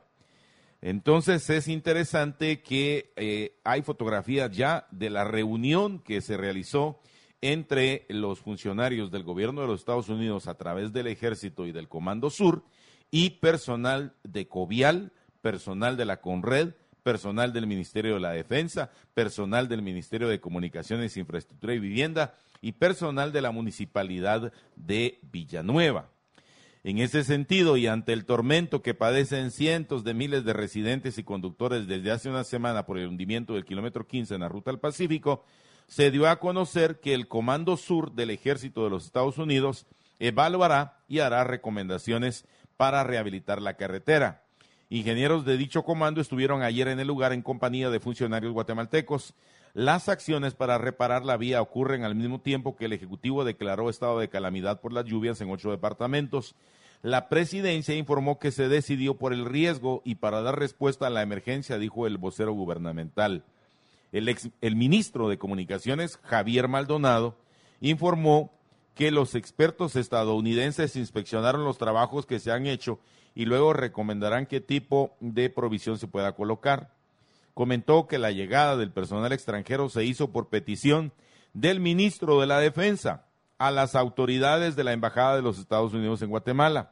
Entonces es interesante que hay fotografías ya de la reunión que se realizó entre los funcionarios del gobierno de los Estados Unidos a través del Ejército y del Comando Sur y personal de Covial, personal de la Conred, personal del Ministerio de la Defensa, personal del Ministerio de Comunicaciones, Infraestructura y Vivienda y personal de la Municipalidad de Villanueva. En ese sentido, y ante el tormento que padecen cientos de miles de residentes y conductores desde hace una semana por el hundimiento del kilómetro 15 en la ruta al Pacífico, se dio a conocer que el Comando Sur del Ejército de los Estados Unidos evaluará y hará recomendaciones para rehabilitar la carretera. Ingenieros de dicho comando estuvieron ayer en el lugar en compañía de funcionarios guatemaltecos. Las acciones para reparar la vía ocurren al mismo tiempo que el Ejecutivo declaró estado de calamidad por las lluvias en 8 departamentos. La presidencia informó que se decidió por el riesgo y para dar respuesta a la emergencia, dijo el vocero gubernamental. El ministro de Comunicaciones, Javier Maldonado, informó que los expertos estadounidenses inspeccionaron los trabajos que se han hecho y luego recomendarán qué tipo de provisión se pueda colocar. Comentó que la llegada del personal extranjero se hizo por petición del ministro de la Defensa a las autoridades de la Embajada de los Estados Unidos en Guatemala.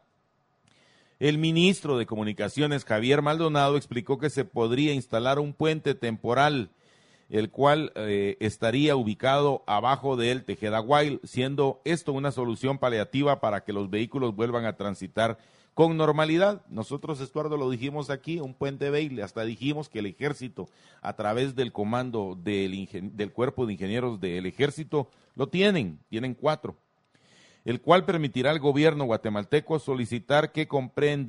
El ministro de Comunicaciones, Javier Maldonado, explicó que se podría instalar un puente temporal, el cual estaría ubicado abajo del Tejeda Guail, siendo esto una solución paliativa para que los vehículos vuelvan a transitar con normalidad. Nosotros, Estuardo, lo dijimos aquí, un puente Bailey, hasta dijimos que el ejército, a través del comando del cuerpo de ingenieros del ejército, lo tienen 4, el cual permitirá al gobierno guatemalteco solicitar que compren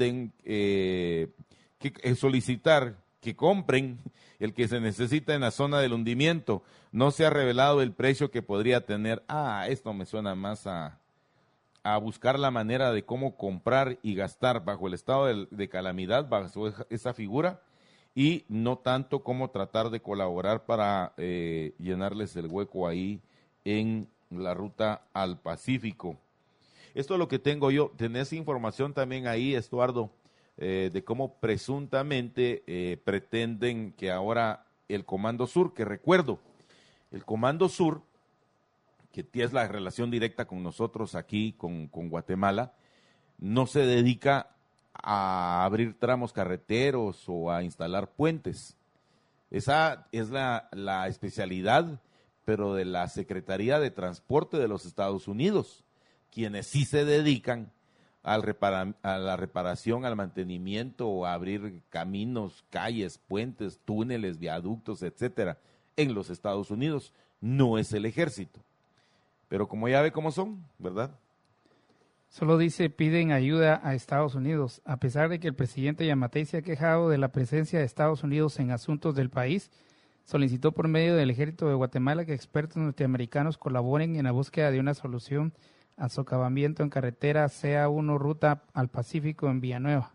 el que se necesita en la zona del hundimiento. No se ha revelado el precio que podría tener. Esto me suena más a buscar la manera de cómo comprar y gastar bajo el estado de calamidad, bajo esa figura, y no tanto como tratar de colaborar para llenarles el hueco ahí en la ruta al Pacífico. Esto es lo que tengo yo. ¿Tenés información también ahí, Estuardo, de cómo presuntamente pretenden que ahora el Comando Sur, que recuerdo, el Comando Sur, que tiene la relación directa con nosotros aquí, con Guatemala, no se dedica a abrir tramos carreteros o a instalar puentes. Esa es la especialidad, pero de la Secretaría de Transporte de los Estados Unidos, quienes sí se dedican a la reparación, al mantenimiento, a abrir caminos, calles, puentes, túneles, viaductos, etcétera, en los Estados Unidos. No es el ejército. Pero como ya ve cómo son, ¿verdad? Solo dice, piden ayuda a Estados Unidos. A pesar de que el presidente Yamatei se ha quejado de la presencia de Estados Unidos en asuntos del país, solicitó por medio del Ejército de Guatemala que expertos norteamericanos colaboren en la búsqueda de una solución al socavamiento en carretera CA1 ruta al Pacífico en Villanueva.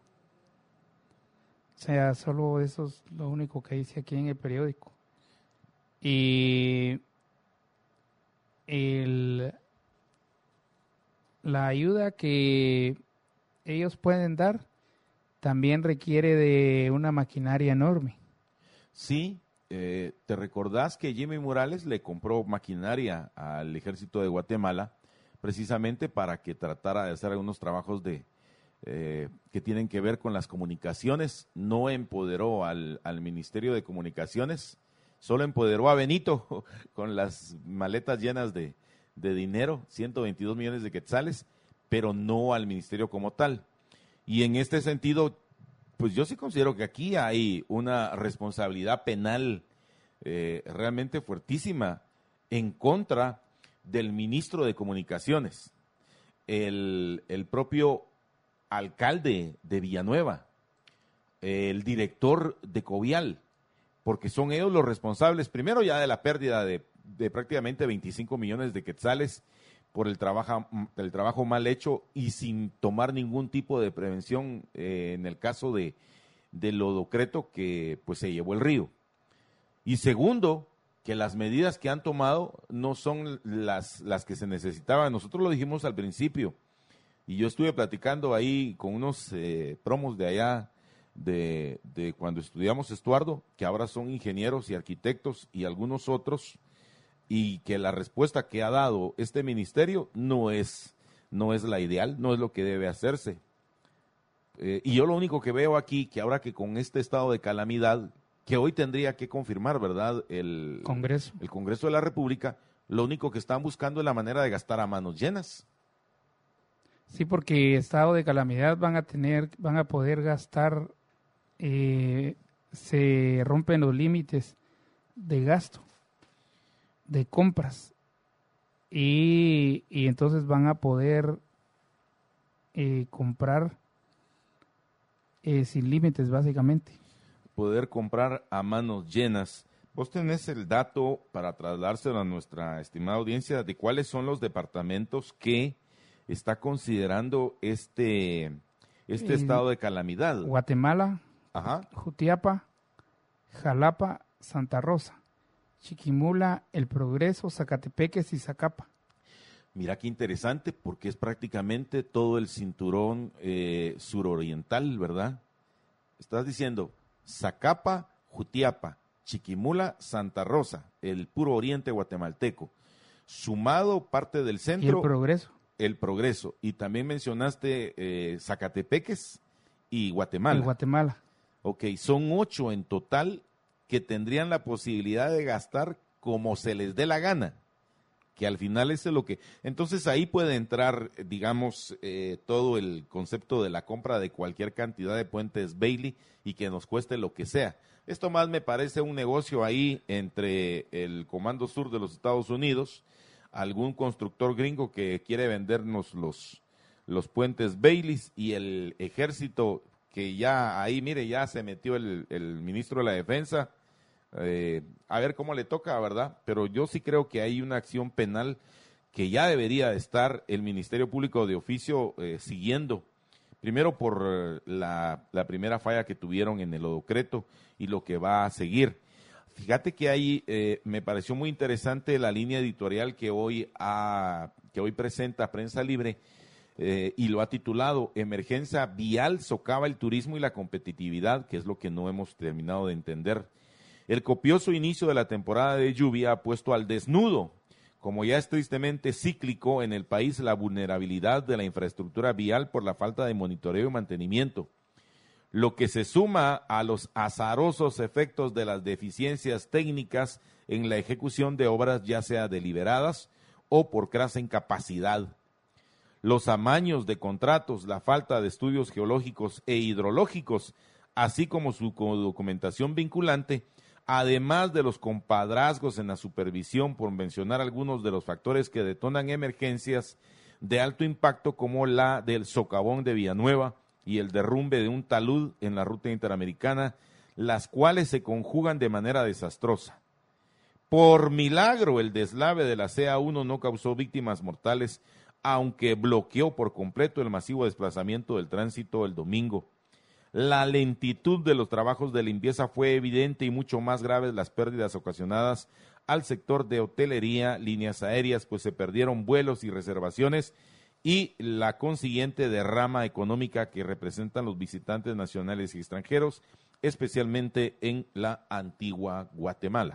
O sea, solo eso es lo único que dice aquí en el periódico. Y la ayuda que ellos pueden dar también requiere de una maquinaria enorme. Sí, ¿te recordás que Jimmy Morales le compró maquinaria al Ejército de Guatemala precisamente para que tratara de hacer algunos trabajos que tienen que ver con las comunicaciones? No empoderó al Ministerio de Comunicaciones, solo empoderó a Benito con las maletas llenas de dinero, 122 millones de quetzales, pero no al ministerio como tal. Y en este sentido, pues yo sí considero que aquí hay una responsabilidad penal realmente fuertísima en contra del ministro de Comunicaciones, el propio alcalde de Villanueva, el director de Covial, porque son ellos los responsables, primero ya de la pérdida de prácticamente 25 millones de quetzales por el trabajo mal hecho y sin tomar ningún tipo de prevención en el caso de Lodocreto, que pues se llevó el río. Y segundo, que las medidas que han tomado no son las que se necesitaban. Nosotros lo dijimos al principio, y yo estuve platicando ahí con unos promos de allá, de cuando estudiamos, Estuardo, que ahora son ingenieros y arquitectos y algunos otros, y que la respuesta que ha dado este ministerio no es la ideal, no es lo que debe hacerse. Y yo lo único que veo aquí, que ahora que con este estado de calamidad, que hoy tendría que confirmar, ¿verdad?, el Congreso de la República, lo único que están buscando es la manera de gastar a manos llenas. Sí, porque estado de calamidad van a poder gastar, se rompen los límites de gasto, de compras, y entonces van a poder comprar sin límites, básicamente. Poder comprar a manos llenas. ¿Vos tenés el dato para trasladárselo a nuestra estimada audiencia de cuáles son los departamentos que está considerando este estado de calamidad? Guatemala, ajá, Jutiapa, Jalapa, Santa Rosa, Chiquimula, El Progreso, Zacatepeques y Zacapa. Mira qué interesante, porque es prácticamente todo el cinturón suroriental, ¿verdad? Estás diciendo Zacapa, Jutiapa, Chiquimula, Santa Rosa, el puro oriente guatemalteco, sumado parte del centro. ¿Y El Progreso? El Progreso. Y también mencionaste Zacatepeques y Guatemala. Y Guatemala. Ok, son 8 en total que tendrían la posibilidad de gastar como se les dé la gana, que al final es lo que... Entonces ahí puede entrar, digamos, todo el concepto de la compra de cualquier cantidad de puentes Bailey y que nos cueste lo que sea. Esto más me parece un negocio ahí entre el Comando Sur de los Estados Unidos, algún constructor gringo que quiere vendernos los puentes Bailey y el ejército que ya ahí, mire, ya se metió el ministro de la Defensa, a ver cómo le toca, ¿verdad? Pero yo sí creo que hay una acción penal que ya debería estar el Ministerio Público de Oficio siguiendo, primero por la primera falla que tuvieron en el Odocreto y lo que va a seguir. Fíjate que ahí me pareció muy interesante la línea editorial que hoy presenta Prensa Libre, y lo ha titulado Emergencia Vial socava el turismo y la competitividad, que es lo que no hemos terminado de entender. El copioso inicio de la temporada de lluvia ha puesto al desnudo, como ya es tristemente cíclico en el país, la vulnerabilidad de la infraestructura vial por la falta de monitoreo y mantenimiento, lo que se suma a los azarosos efectos de las deficiencias técnicas en la ejecución de obras, ya sea deliberadas o por crasa incapacidad. Los amaños de contratos, la falta de estudios geológicos e hidrológicos, así como su documentación vinculante, además de los compadrazgos en la supervisión, por mencionar algunos de los factores que detonan emergencias de alto impacto como la del socavón de Villanueva y el derrumbe de un talud en la ruta interamericana, las cuales se conjugan de manera desastrosa. Por milagro, el deslave de la CA1 no causó víctimas mortales, aunque bloqueó por completo el masivo desplazamiento del tránsito el domingo. La lentitud de los trabajos de limpieza fue evidente y mucho más graves las pérdidas ocasionadas al sector de hotelería, líneas aéreas, pues se perdieron vuelos y reservaciones y la consiguiente derrama económica que representan los visitantes nacionales y extranjeros, especialmente en la antigua Guatemala.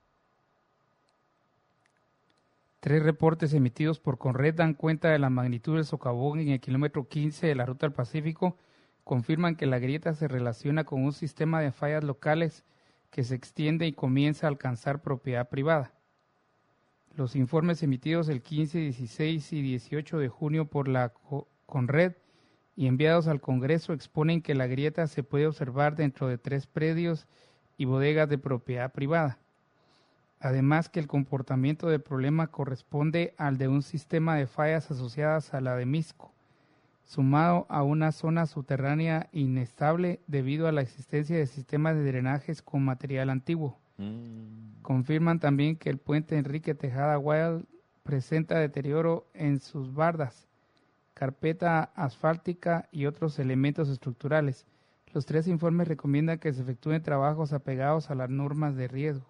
3 reportes emitidos por Conred dan cuenta de la magnitud del socavón en el kilómetro 15 de la Ruta del Pacífico. Confirman que la grieta se relaciona con un sistema de fallas locales que se extiende y comienza a alcanzar propiedad privada. Los informes emitidos el 15, 16 y 18 de junio por la Conred y enviados al Congreso exponen que la grieta se puede observar dentro de 3 predios y bodegas de propiedad privada. Además que el comportamiento del problema corresponde al de un sistema de fallas asociadas a la de Misco, sumado a una zona subterránea inestable debido a la existencia de sistemas de drenajes con material antiguo. Confirman también que el puente Enrique Tejada Wild presenta deterioro en sus bardas, carpeta asfáltica y otros elementos estructurales. Los 3 informes recomiendan que se efectúen trabajos apegados a las normas de riesgo.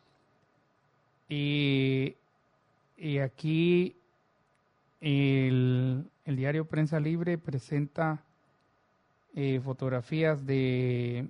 Y aquí el diario Prensa Libre presenta fotografías de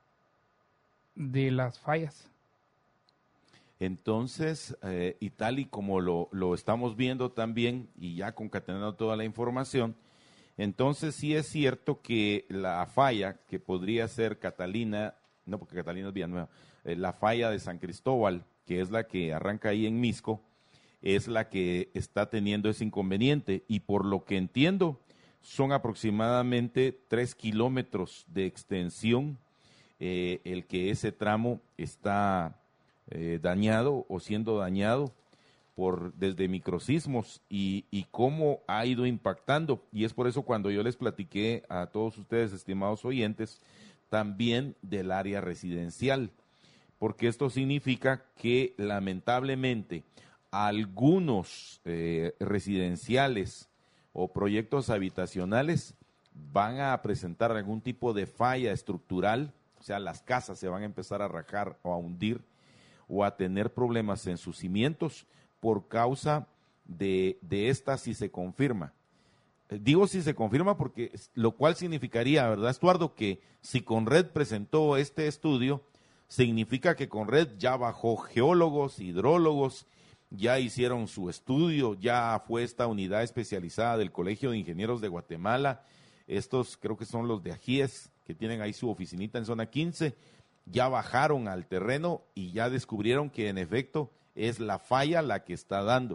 las fallas. Entonces, y tal y como lo estamos viendo también, y ya concatenando toda la información, entonces sí es cierto que la falla, que podría ser Catalina, no porque Catalina es Villanueva, la falla de San Cristóbal, que es la que arranca ahí en Misco, es la que está teniendo ese inconveniente, y por lo que entiendo, son aproximadamente 3 kilómetros de extensión el que ese tramo está dañado o siendo dañado desde microsismos y cómo ha ido impactando, y es por eso cuando yo les platiqué a todos ustedes, estimados oyentes, también del área residencial, porque esto significa que lamentablemente algunos residenciales o proyectos habitacionales van a presentar algún tipo de falla estructural, o sea, las casas se van a empezar a rajar o a hundir o a tener problemas en sus cimientos por causa de esta, si se confirma. Digo si se confirma porque lo cual significaría, ¿verdad, Estuardo?, que si Conred presentó este estudio, significa que Conred ya bajó geólogos, hidrólogos, ya hicieron su estudio, ya fue esta unidad especializada del Colegio de Ingenieros de Guatemala, estos creo que son los de Ajíes, que tienen ahí su oficinita en zona 15, ya bajaron al terreno y ya descubrieron que en efecto es la falla la que está dando.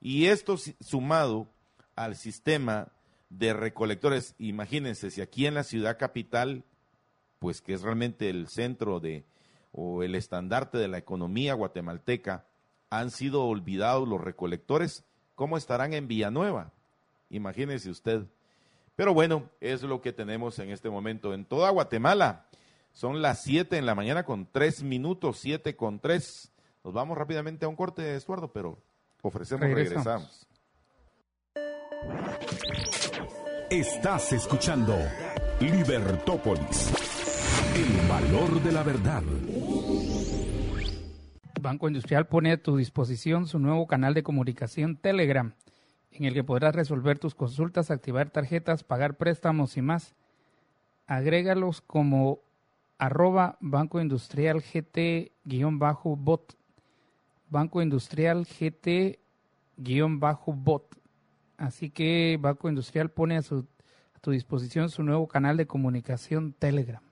Y esto sumado al sistema de recolectores, imagínense, si aquí en la ciudad capital, pues que es realmente el centro o el estandarte de la economía guatemalteca, han sido olvidados los recolectores, ¿cómo estarán en Villanueva? Imagínese usted. Pero bueno, es lo que tenemos en este momento en toda Guatemala. Son las 7 de la mañana con 3 minutos, 7:03. Nos vamos rápidamente a un corte, Estuardo, pero regresamos. Estás escuchando Libertópolis, el valor de la verdad. Banco Industrial pone a tu disposición su nuevo canal de comunicación Telegram, en el que podrás resolver tus consultas, activar tarjetas, pagar préstamos y más. Agrégalos como @Banco Industrial GT-bot. Banco Industrial GT-bot. Así que Banco Industrial pone a tu disposición su nuevo canal de comunicación Telegram.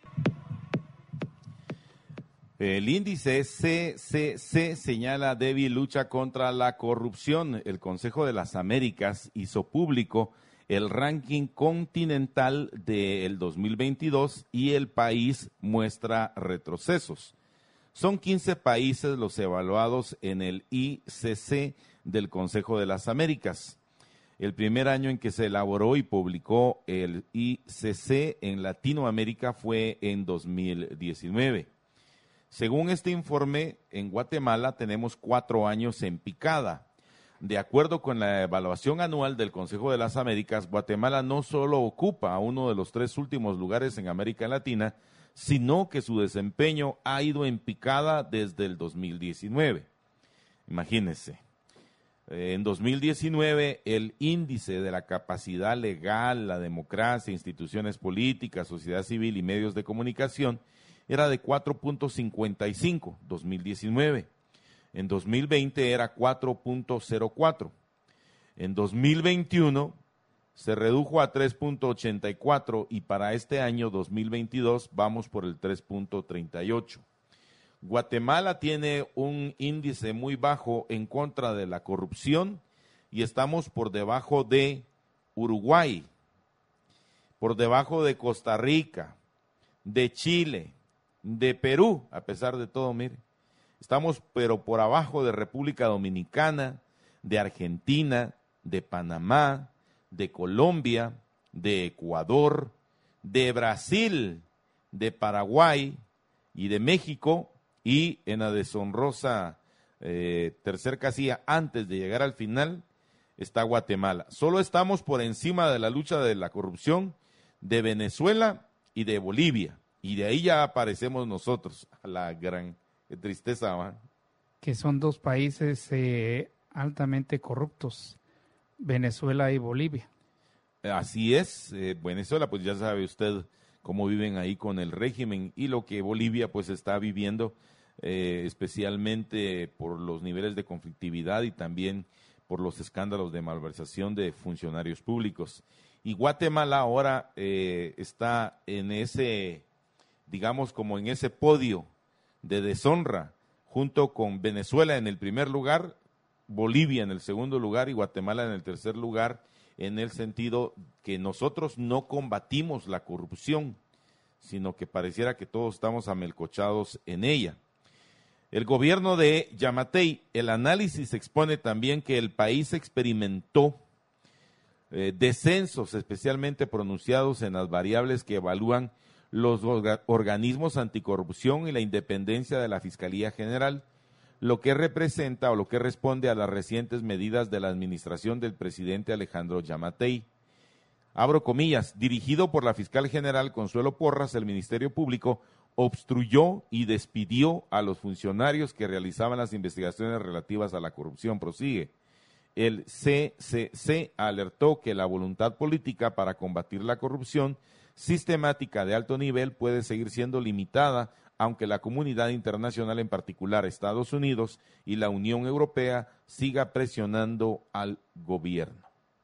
El índice CCC señala débil lucha contra la corrupción. El Consejo de las Américas hizo público el ranking continental del 2022 y el país muestra retrocesos. Son 15 países los evaluados en el ICC del Consejo de las Américas. El primer año en que se elaboró y publicó el ICC en Latinoamérica fue en 2019. Según este informe, en Guatemala tenemos 4 años en picada. De acuerdo con la evaluación anual del Consejo de las Américas, Guatemala no solo ocupa uno de los 3 últimos lugares en América Latina, sino que su desempeño ha ido en picada desde el 2019. Imagínense. En 2019, el índice de la capacidad legal, la democracia, instituciones políticas, sociedad civil y medios de comunicación era de 4.55, 2019. En 2020 era 4.04. En 2021 se redujo a 3.84 y para este año 2022 vamos por el 3.38. Guatemala tiene un índice muy bajo en contra de la corrupción y estamos por debajo de Uruguay, por debajo de Costa Rica, de Chile, de Perú, a pesar de todo, mire. Estamos pero por abajo de República Dominicana, de Argentina, de Panamá, de Colombia, de Ecuador, de Brasil, de Paraguay y de México, y en la deshonrosa tercer casilla antes de llegar al final está Guatemala. Solo estamos por encima de la lucha de la corrupción de Venezuela y de Bolivia, y de ahí ya aparecemos nosotros, a la gran tristeza, ¿va? Que son 2 países altamente corruptos, Venezuela y Bolivia. Así es, Venezuela, pues ya sabe usted cómo viven ahí con el régimen, y lo que Bolivia pues está viviendo, especialmente por los niveles de conflictividad y también por los escándalos de malversación de funcionarios públicos. Y Guatemala ahora está en ese, digamos, como en ese podio de deshonra, junto con Venezuela en el primer lugar, Bolivia en el segundo lugar y Guatemala en el tercer lugar, en el sentido que nosotros no combatimos la corrupción, sino que pareciera que todos estamos amelcochados en ella. El gobierno de Yamatei, el análisis expone también que el país experimentó descensos especialmente pronunciados en las variables que evalúan los organismos anticorrupción y la independencia de la Fiscalía General, lo que representa o lo que responde a las recientes medidas de la administración del presidente Alejandro Yamatei. Abro comillas, dirigido por la fiscal general Consuelo Porras, el Ministerio Público obstruyó y despidió a los funcionarios que realizaban las investigaciones relativas a la corrupción, prosigue. El CCC alertó que la voluntad política para combatir la corrupción sistemática de alto nivel puede seguir siendo limitada, aunque la comunidad internacional, en particular Estados Unidos y la Unión Europea, siga presionando al gobierno.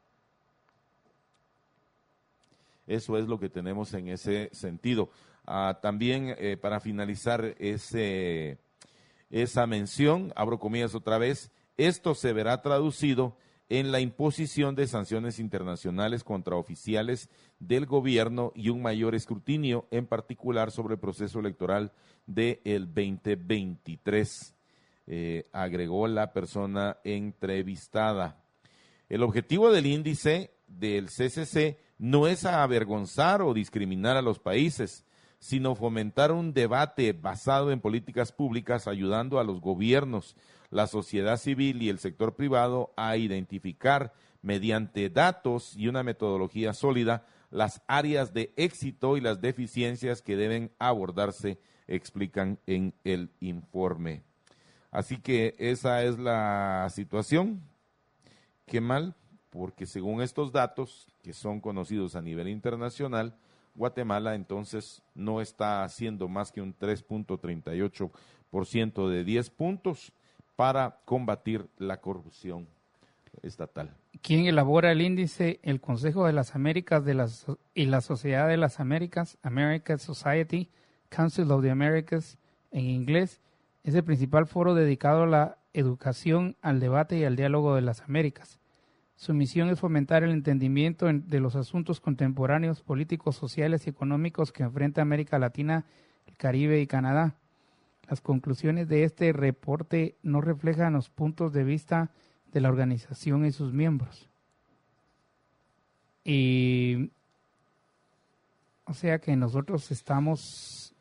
Eso es lo que tenemos en ese sentido. También para finalizar esa mención, abro comillas otra vez, Esto se verá traducido en la imposición de sanciones internacionales contra oficiales del gobierno y un mayor escrutinio, en particular sobre el proceso electoral del 2023, agregó la persona entrevistada. El objetivo del índice del CCC no es avergonzar o discriminar a los países, sino fomentar un debate basado en políticas públicas, ayudando a los gobiernos, la sociedad civil y el sector privado a identificar mediante datos y una metodología sólida las áreas de éxito y las deficiencias que deben abordarse, explican en el informe. Así que esa es la situación. Qué mal, porque según estos datos, que son conocidos a nivel internacional, Guatemala entonces no está haciendo más que un 3.38% de 10 puntos para combatir la corrupción estatal. ¿Quién elabora el índice? El Consejo de las Américas y la Sociedad de las Américas, American Society, Council of the Americas en inglés, es el principal foro dedicado a la educación, al debate y al diálogo de las Américas. Su misión es fomentar el entendimiento de los asuntos contemporáneos, políticos, sociales y económicos que enfrenta América Latina, el Caribe y Canadá. Las conclusiones de este reporte no reflejan los puntos de vista de la organización y sus miembros. O sea que nosotros estamos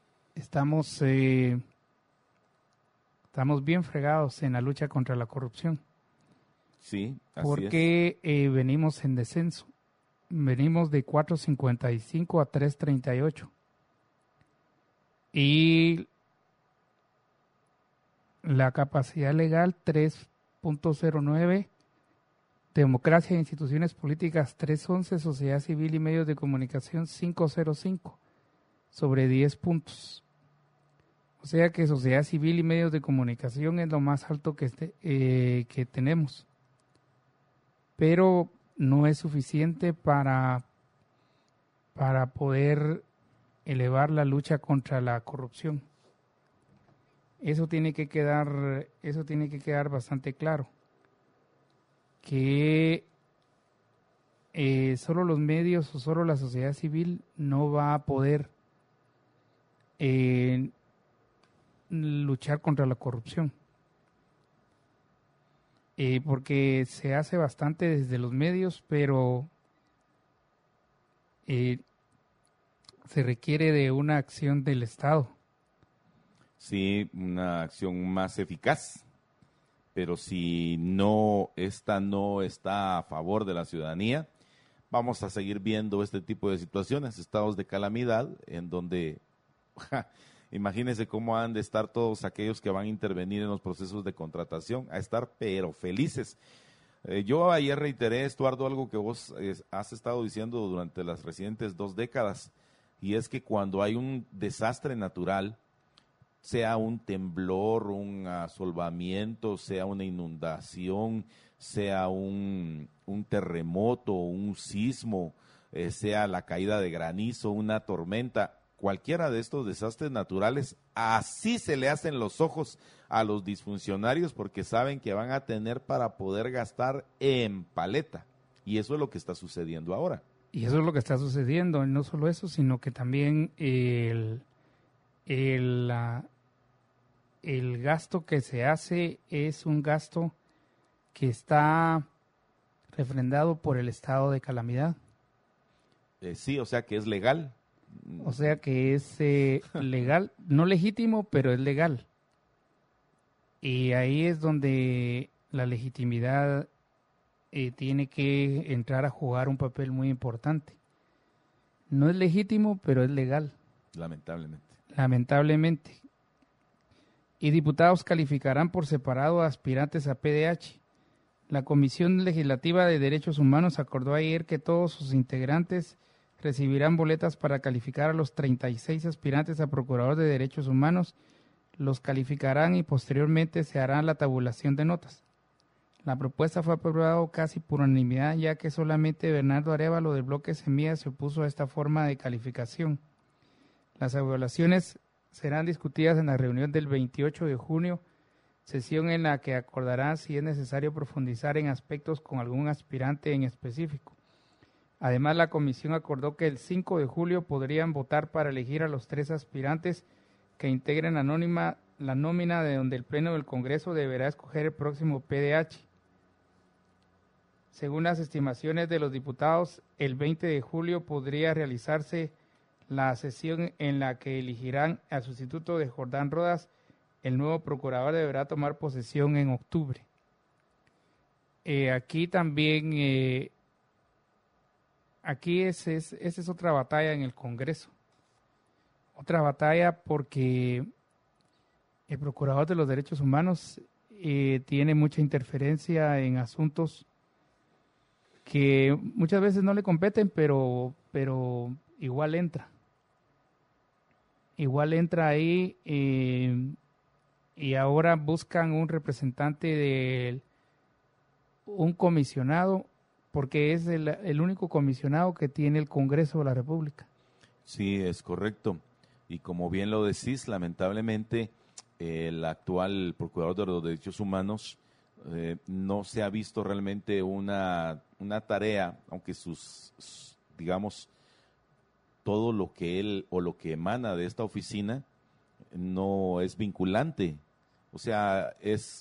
bien fregados en la lucha contra la corrupción. Sí, así porque venimos en descenso. Venimos de 4.55 a 3.38. Y la capacidad legal 3.09, democracia e instituciones políticas 3.11, sociedad civil y medios de comunicación 5.05, sobre 10 puntos. O sea que sociedad civil y medios de comunicación es lo más alto que tenemos. Pero no es suficiente para poder elevar la lucha contra la corrupción. Eso tiene que quedar bastante claro, que solo los medios o solo la sociedad civil no va a poder luchar contra la corrupción, porque se hace bastante desde los medios, pero se requiere de una acción del Estado. Sí, una acción más eficaz, pero si esta no está a favor de la ciudadanía, vamos a seguir viendo este tipo de situaciones, estados de calamidad, en donde, imagínense cómo han de estar todos aquellos que van a intervenir en los procesos de contratación, a estar pero felices. Yo ayer reiteré, Estuardo, algo que vos has estado diciendo durante las recientes 2 décadas, y es que cuando hay un desastre natural, sea un temblor, un asolvamiento, sea una inundación, sea un terremoto, un sismo, sea la caída de granizo, una tormenta, cualquiera de estos desastres naturales, así se le hacen los ojos a los disfuncionarios porque saben que van a tener para poder gastar en paleta. Y eso es lo que está sucediendo ahora. Y eso es lo que está sucediendo, y no solo eso, sino que también el gasto que se hace es un gasto que está refrendado por el estado de calamidad. Sí, o sea que es legal. O sea que es legal, no legítimo, pero es legal. Y ahí es donde la legitimidad tiene que entrar a jugar un papel muy importante. No es legítimo, pero es legal. Lamentablemente. Y diputados calificarán por separado a aspirantes a PDH. La Comisión Legislativa de Derechos Humanos acordó ayer que todos sus integrantes recibirán boletas para calificar a los 36 aspirantes a Procurador de Derechos Humanos. Los calificarán y posteriormente se hará la tabulación de notas. La propuesta fue aprobada casi por unanimidad, ya que solamente Bernardo Arévalo del Bloque Semilla se opuso a esta forma de calificación. Las evaluaciones serán discutidas en la reunión del 28 de junio sesión en la que acordarán si es necesario profundizar en aspectos con algún aspirante en específico. Además, la comisión acordó que el 5 de julio podrían votar para elegir a los 3 aspirantes que integren la nómina de donde el Pleno del Congreso deberá escoger el próximo PDH. Según las estimaciones de los diputados, el 20 de julio podría realizarse la sesión en la que elegirán al sustituto de Jordán Rodas. El nuevo procurador deberá tomar posesión en octubre. Aquí también, esa es otra batalla en el Congreso. Otra batalla porque el Procurador de los Derechos Humanos tiene mucha interferencia en asuntos que muchas veces no le competen, pero igual entra. Igual entra ahí y ahora buscan un representante de un comisionado, porque es el único comisionado que tiene el Congreso de la República. Sí, es correcto. Y como bien lo decís, lamentablemente el actual Procurador de los Derechos Humanos no se ha visto realmente una tarea, aunque digamos, todo lo que él o lo que emana de esta oficina no es vinculante. O sea,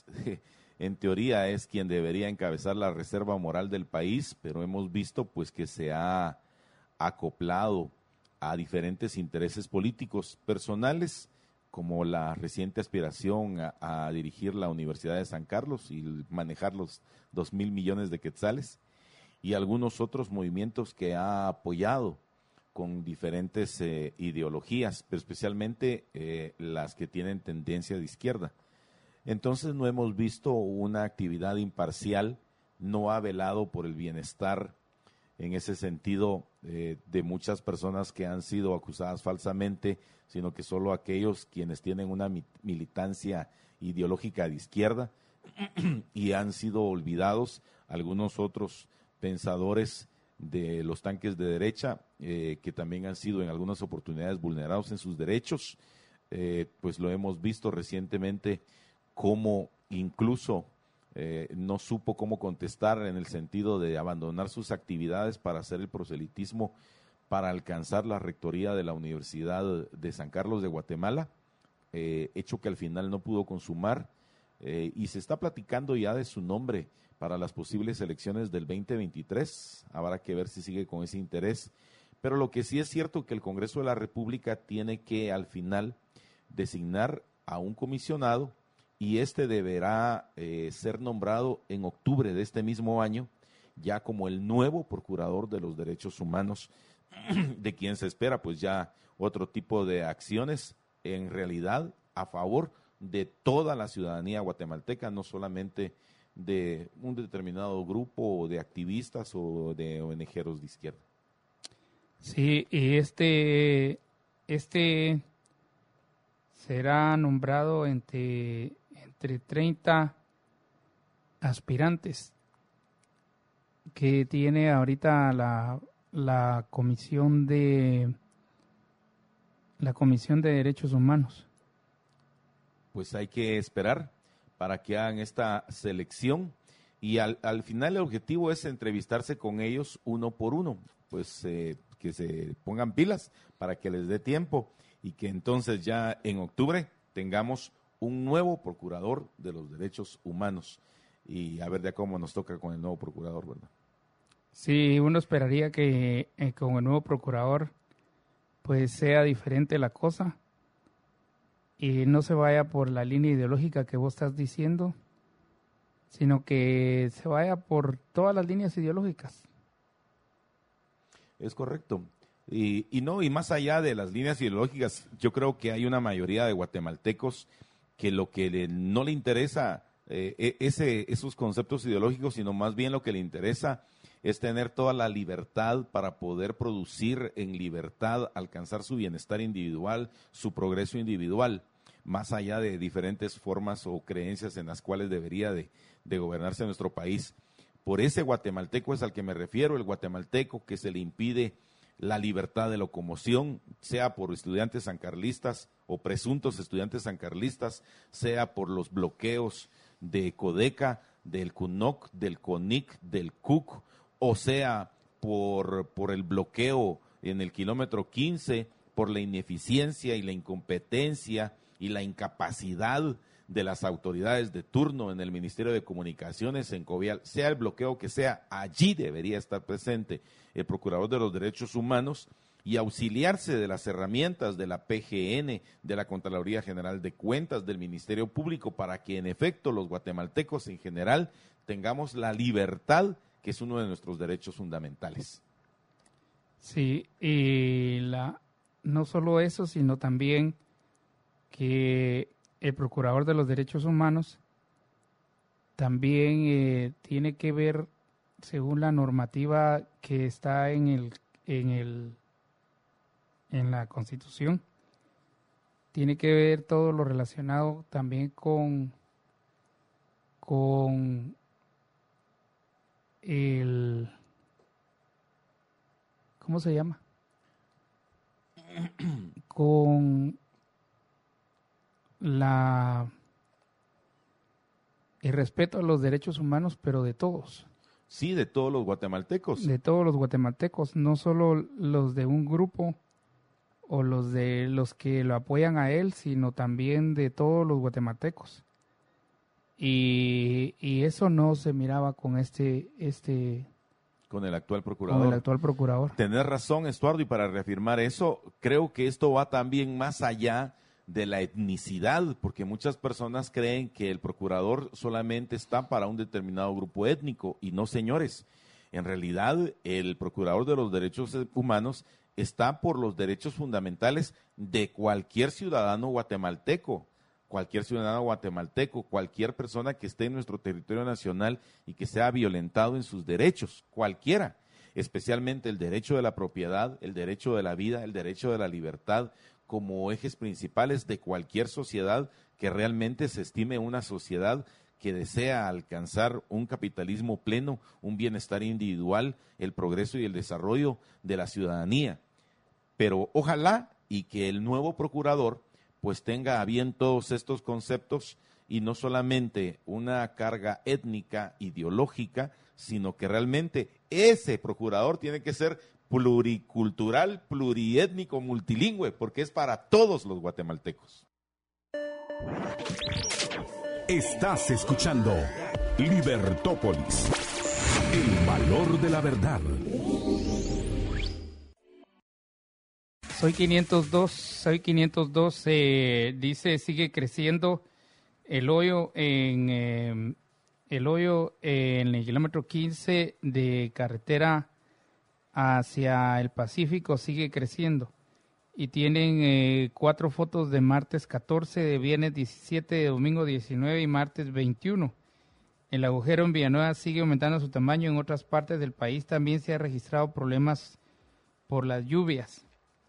en teoría es quien debería encabezar la reserva moral del país, pero hemos visto pues que se ha acoplado a diferentes intereses políticos personales, como la reciente aspiración a dirigir la Universidad de San Carlos y manejar los 2,000 millones de quetzales, y algunos otros movimientos que ha apoyado con diferentes ideologías, pero especialmente las que tienen tendencia de izquierda. Entonces no hemos visto una actividad imparcial, no ha velado por el bienestar en ese sentido de muchas personas que han sido acusadas falsamente, sino que solo aquellos quienes tienen una militancia ideológica de izquierda y han sido olvidados algunos otros pensadores de los tanques de derecha que también han sido en algunas oportunidades vulnerados en sus derechos. Pues lo hemos visto recientemente cómo incluso no supo cómo contestar en el sentido de abandonar sus actividades para hacer el proselitismo para alcanzar la rectoría de la Universidad de San Carlos de Guatemala, hecho que al final no pudo consumar, y se está platicando ya de su nombre para las posibles elecciones del 2023. Habrá que ver si sigue con ese interés, pero lo que sí es cierto que el Congreso de la República tiene que al final designar a un comisionado, y este deberá ser nombrado en octubre de este mismo año, ya como el nuevo Procurador de los Derechos Humanos, de quien se espera pues ya otro tipo de acciones en realidad a favor de toda la ciudadanía guatemalteca, no solamente de un determinado grupo de activistas o de ONGeros de izquierda. Sí, y este será nombrado entre 30 aspirantes que tiene ahorita la Comisión de Derechos Humanos. Pues hay que esperar para que hagan esta selección y al final el objetivo es entrevistarse con ellos uno por uno, pues que se pongan pilas para que les dé tiempo y que entonces ya en octubre tengamos un nuevo Procurador de los Derechos Humanos y a ver ya cómo nos toca con el nuevo Procurador, ¿verdad? Sí, uno esperaría que con el nuevo Procurador pues sea diferente la cosa y no se vaya por la línea ideológica que vos estás diciendo, sino que se vaya por todas las líneas ideológicas. Es correcto. Y más allá de las líneas ideológicas, yo creo que hay una mayoría de guatemaltecos que lo que no le interesa esos conceptos ideológicos, sino más bien lo que le interesa es tener toda la libertad para poder producir en libertad, alcanzar su bienestar individual, su progreso individual, más allá de diferentes formas o creencias en las cuales debería de gobernarse nuestro país. Por ese guatemalteco es al que me refiero, el guatemalteco que se le impide la libertad de locomoción, sea por estudiantes sancarlistas o presuntos estudiantes sancarlistas, sea por los bloqueos de Codeca, del CUNOC, del CONIC, del CUC, o sea por el bloqueo en el kilómetro 15, por la ineficiencia y la incompetencia y la incapacidad de las autoridades de turno en el Ministerio de Comunicaciones, en Covial, sea el bloqueo que sea, allí debería estar presente el Procurador de los Derechos Humanos y auxiliarse de las herramientas de la PGN, de la Contraloría General de Cuentas, del Ministerio Público, para que en efecto los guatemaltecos en general tengamos la libertad, que es uno de nuestros derechos fundamentales. Sí, y no solo eso, sino también que el Procurador de los Derechos Humanos también tiene que ver, según la normativa que está en la Constitución, tiene que ver todo lo relacionado también con el, ¿cómo se llama? Con el respeto a los derechos humanos, pero de todos. Sí, de todos los guatemaltecos. De todos los guatemaltecos, no solo los de un grupo o los de los que lo apoyan a él, sino también de todos los guatemaltecos. Y eso no se miraba con con el actual procurador. Con el actual procurador. Tenés razón, Estuardo, y para reafirmar eso, creo que esto va también más allá de la etnicidad, porque muchas personas creen que el procurador solamente está para un determinado grupo étnico, y no, señores. En realidad, el procurador de los derechos humanos está por los derechos fundamentales de cualquier ciudadano guatemalteco. Cualquier ciudadano guatemalteco, cualquier persona que esté en nuestro territorio nacional y que sea violentado en sus derechos, cualquiera, especialmente el derecho de la propiedad, el derecho de la vida, el derecho de la libertad, como ejes principales de cualquier sociedad que realmente se estime una sociedad que desea alcanzar un capitalismo pleno, un bienestar individual, el progreso y el desarrollo de la ciudadanía. Pero ojalá y que el nuevo procurador pues tenga a bien todos estos conceptos y no solamente una carga étnica, ideológica, sino que realmente ese procurador tiene que ser pluricultural, pluriétnico, multilingüe, porque es para todos los guatemaltecos. Estás escuchando Libertópolis, el valor de la verdad. Soy 502, dice, sigue creciendo el hoyo en el kilómetro 15 de carretera hacia el Pacífico, sigue creciendo. Y tienen 4 fotos de martes 14, de viernes 17, de domingo 19 y martes 21. El agujero en Villanueva sigue aumentando su tamaño. En otras partes del país también se han registrado problemas por las lluvias.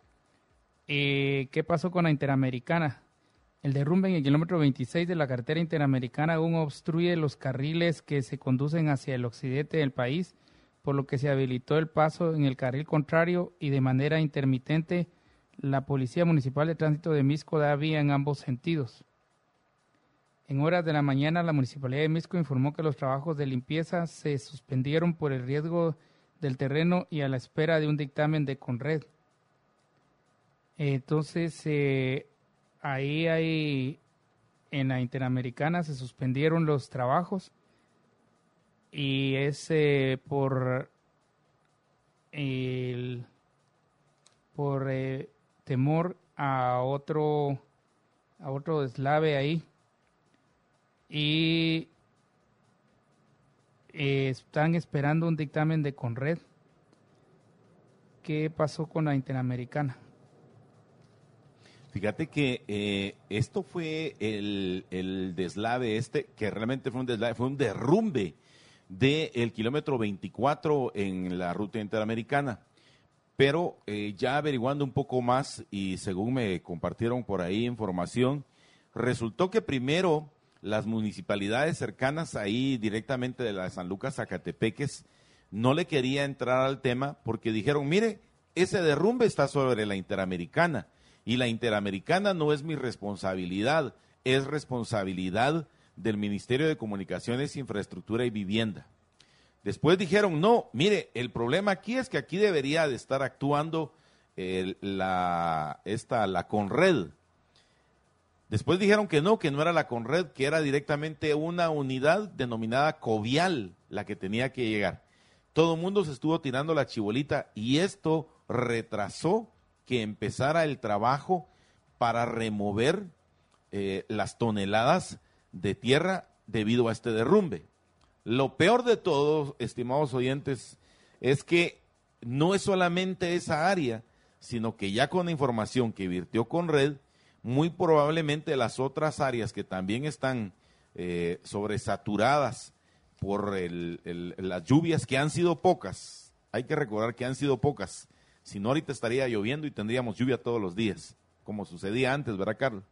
¿Qué pasó con la Interamericana? El derrumbe en el kilómetro 26 de la carretera Interamericana aún obstruye los carriles que se conducen hacia el occidente del país, por lo que se habilitó el paso en el carril contrario y de manera intermitente la Policía Municipal de Tránsito de Mixco da vía en ambos sentidos. En horas de la mañana, la Municipalidad de Mixco informó que los trabajos de limpieza se suspendieron por el riesgo del terreno y a la espera de un dictamen de Conred. Entonces, ahí en la Interamericana se suspendieron los trabajos y es por temor a otro deslave ahí, y están esperando un dictamen de Conred. ¿Qué pasó con la Interamericana? Fíjate que esto fue el deslave que realmente fue un deslave, fue un derrumbe del kilómetro 24 en la ruta interamericana. Pero ya averiguando un poco más y según me compartieron por ahí información, resultó que primero las municipalidades cercanas ahí directamente de la San Lucas Zacatepeques no le quería entrar al tema porque dijeron, mire, ese derrumbe está sobre la Interamericana, y la Interamericana no es mi responsabilidad, es responsabilidad del Ministerio de Comunicaciones, Infraestructura y Vivienda. Después dijeron, no, mire, el problema aquí es que aquí debería de estar actuando la Conred. Después dijeron que no era la Conred, que era directamente una unidad denominada Covial la que tenía que llegar. Todo el mundo se estuvo tirando la chibolita y esto retrasó que empezara el trabajo para remover las toneladas de tierra debido a este derrumbe. Lo peor de todo, estimados oyentes, es que no es solamente esa área, sino que ya con la información que virtió Conred, muy probablemente las otras áreas que también están sobresaturadas por las lluvias que han sido pocas. Hay que recordar que han sido pocas. Si no, ahorita estaría lloviendo y tendríamos lluvia todos los días, como sucedía antes, ¿verdad, Carlos?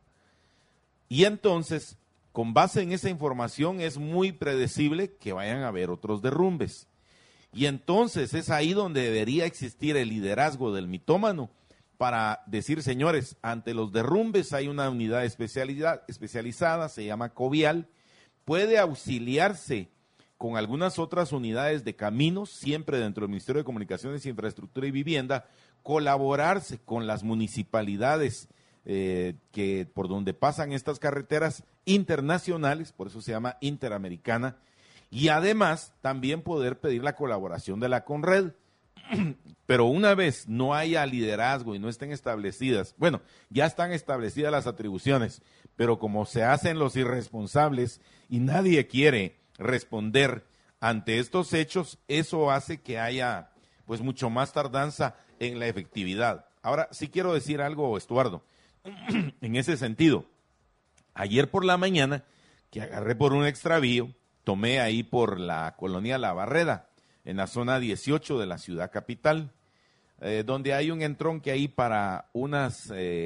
Y entonces, con base en esa información, es muy predecible que vayan a haber otros derrumbes. Y entonces es ahí donde debería existir el liderazgo del mitómano para decir, señores, ante los derrumbes hay una unidad especializada, se llama Covial, puede auxiliarse con algunas otras unidades de caminos, siempre dentro del Ministerio de Comunicaciones, Infraestructura y Vivienda, colaborarse con las municipalidades que por donde pasan estas carreteras internacionales, por eso se llama Interamericana, y además también poder pedir la colaboración de la Conred. Pero una vez no haya liderazgo y no estén establecidas, bueno, ya están establecidas las atribuciones, pero como se hacen los irresponsables y nadie quiere responder ante estos hechos, eso hace que haya pues mucho más tardanza en la efectividad. Ahora, sí quiero decir algo, Estuardo, en ese sentido. Ayer por la mañana, que agarré por un extravío, tomé ahí por la colonia La Barreda, en la zona 18 de la ciudad capital, donde hay un entronque ahí para unas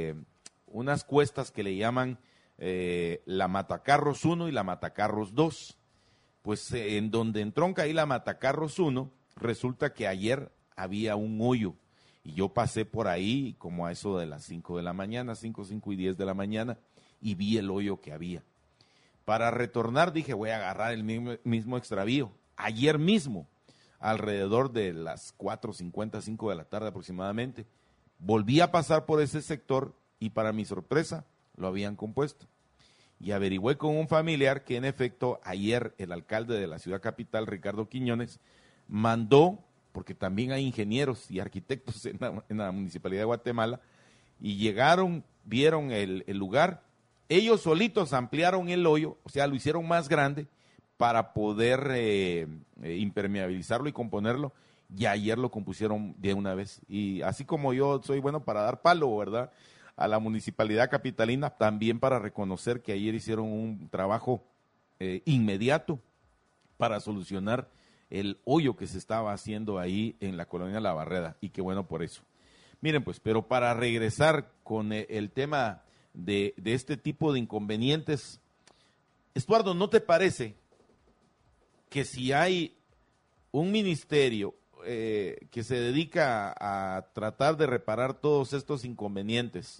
cuestas que le llaman la Matacarros 1 y la Matacarros 2. Pues en donde entronca ahí la Matacarros 1, resulta que ayer había un hoyo, y yo pasé por ahí como a eso de las 5 de la mañana, 5 y 10 de la mañana, y vi el hoyo que había. Para retornar dije, voy a agarrar el mismo extravío. Ayer mismo, alrededor de las 4:50, 5 de la tarde aproximadamente, volví a pasar por ese sector y para mi sorpresa lo habían compuesto. Y averigüé con un familiar que en efecto ayer el alcalde de la ciudad capital, Ricardo Quiñones, mandó, porque también hay ingenieros y arquitectos en la Municipalidad de Guatemala, y llegaron, vieron el lugar, ellos solitos ampliaron el hoyo, o sea, lo hicieron más grande, para poder impermeabilizarlo y componerlo, y ayer lo compusieron de una vez. Y así como yo soy bueno para dar palo, ¿verdad?, a la municipalidad capitalina, también para reconocer que ayer hicieron un trabajo inmediato para solucionar el hoyo que se estaba haciendo ahí en la colonia La Barreda, y qué bueno por eso. Miren pues, pero para regresar con el tema de este tipo de inconvenientes, Estuardo, ¿no te parece que si hay un ministerio que se dedica a tratar de reparar todos estos inconvenientes,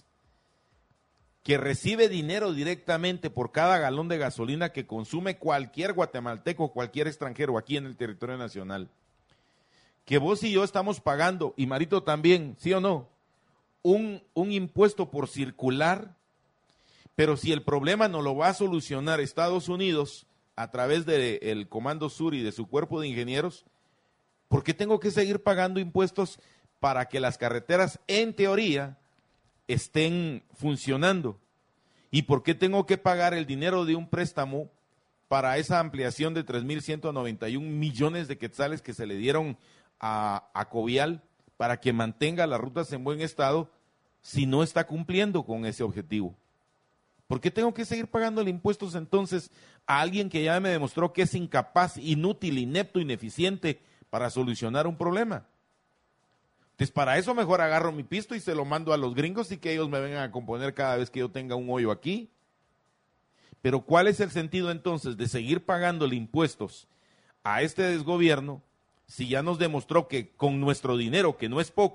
que recibe dinero directamente por cada galón de gasolina que consume cualquier guatemalteco, cualquier extranjero aquí en el territorio nacional, que vos y yo estamos pagando, y Marito también, ¿sí o no?, un impuesto por circular, pero si el problema no lo va a solucionar Estados Unidos a través del Comando Sur y de su cuerpo de ingenieros, ¿por qué tengo que seguir pagando impuestos para que las carreteras, en teoría, estén funcionando? ¿Y por qué tengo que pagar el dinero de un préstamo para esa ampliación de 3.191 millones de quetzales que se le dieron a Covial para que mantenga las rutas en buen estado si no está cumpliendo con ese objetivo? ¿Por qué tengo que seguir pagándole impuestos entonces a alguien que ya me demostró que es incapaz, inútil, inepto, ineficiente para solucionar un problema? Entonces, para eso mejor agarro mi pisto y se lo mando a los gringos y que ellos me vengan a componer cada vez que yo tenga un hoyo aquí. Pero ¿cuál es el sentido entonces de seguir pagándole impuestos a este desgobierno si ya nos demostró que con nuestro dinero, que no es poco,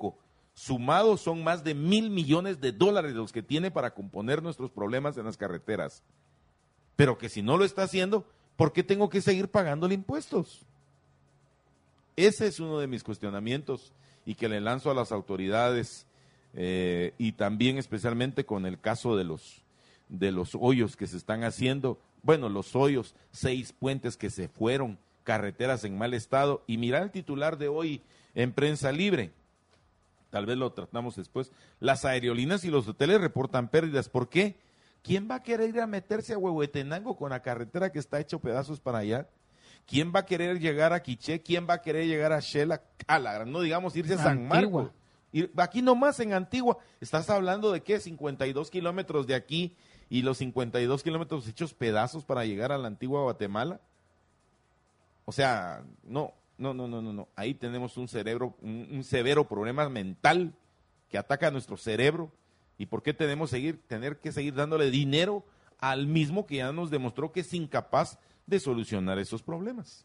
sumados son más de $1,000 millones los que tiene para componer nuestros problemas en las carreteras. Pero que si no lo está haciendo, ¿por qué tengo que seguir pagándole impuestos? Ese es uno de mis cuestionamientos y que le lanzo a las autoridades y también especialmente con el caso de los hoyos que se están haciendo. Bueno, los hoyos, 6 puentes que se fueron, carreteras en mal estado. Y mira el titular de hoy en Prensa Libre. Tal vez lo tratamos después. Las aerolíneas y los hoteles reportan pérdidas. ¿Por qué? ¿Quién va a querer ir a meterse a Huehuetenango con la carretera que está hecho pedazos para allá? ¿Quién va a querer llegar a Quiché? ¿Quién va a querer llegar a Shela? No digamos irse a San Marcos. Aquí nomás en Antigua. Estás hablando de ¿qué? 52 kilómetros de aquí y los 52 kilómetros hechos pedazos para llegar a la antigua Guatemala. O sea, no. Ahí tenemos un severo problema mental que ataca a nuestro cerebro. ¿Y por qué tener que seguir dándole dinero al mismo que ya nos demostró que es incapaz de solucionar esos problemas?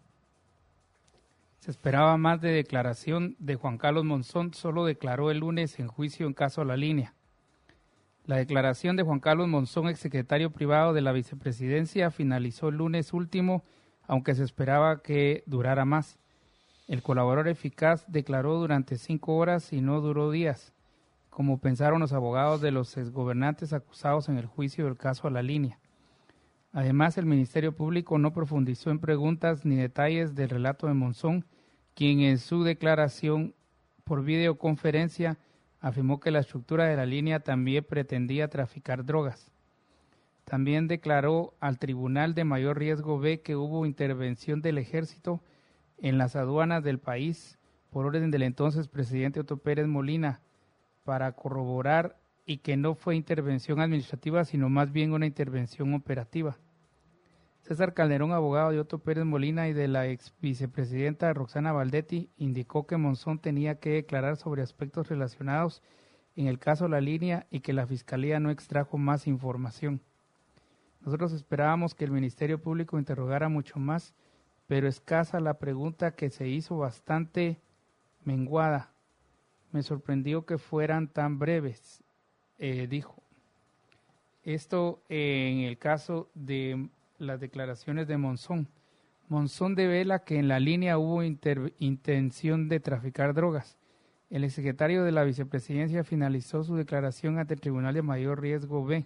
Se esperaba más de declaración de Juan Carlos Monzón, solo declaró el lunes en juicio en caso La Línea. La declaración de Juan Carlos Monzón, exsecretario privado de la vicepresidencia, finalizó el lunes último, aunque se esperaba que durara más. El colaborador eficaz declaró durante 5 horas y no duró días, como pensaron los abogados de los exgobernantes acusados en el juicio del caso La Línea. Además, el Ministerio Público no profundizó en preguntas ni detalles del relato de Monzón, quien en su declaración por videoconferencia afirmó que la estructura de La Línea también pretendía traficar drogas. También declaró al Tribunal de Mayor Riesgo B que hubo intervención del Ejército en las aduanas del país por orden del entonces presidente Otto Pérez Molina para corroborar y que no fue intervención administrativa, sino más bien una intervención operativa. César Calderón, abogado de Otto Pérez Molina y de la ex vicepresidenta Roxana Valdetti, indicó que Monzón tenía que declarar sobre aspectos relacionados en el caso La Línea y que la Fiscalía no extrajo más información. Nosotros esperábamos que el Ministerio Público interrogara mucho más, pero escasa la pregunta que se hizo bastante menguada. Me sorprendió que fueran tan breves, dijo. Esto en el caso de las declaraciones de Monzón. Monzón devela que en La Línea hubo intención de traficar drogas. El exsecretario de la vicepresidencia finalizó su declaración ante el Tribunal de Mayor Riesgo B.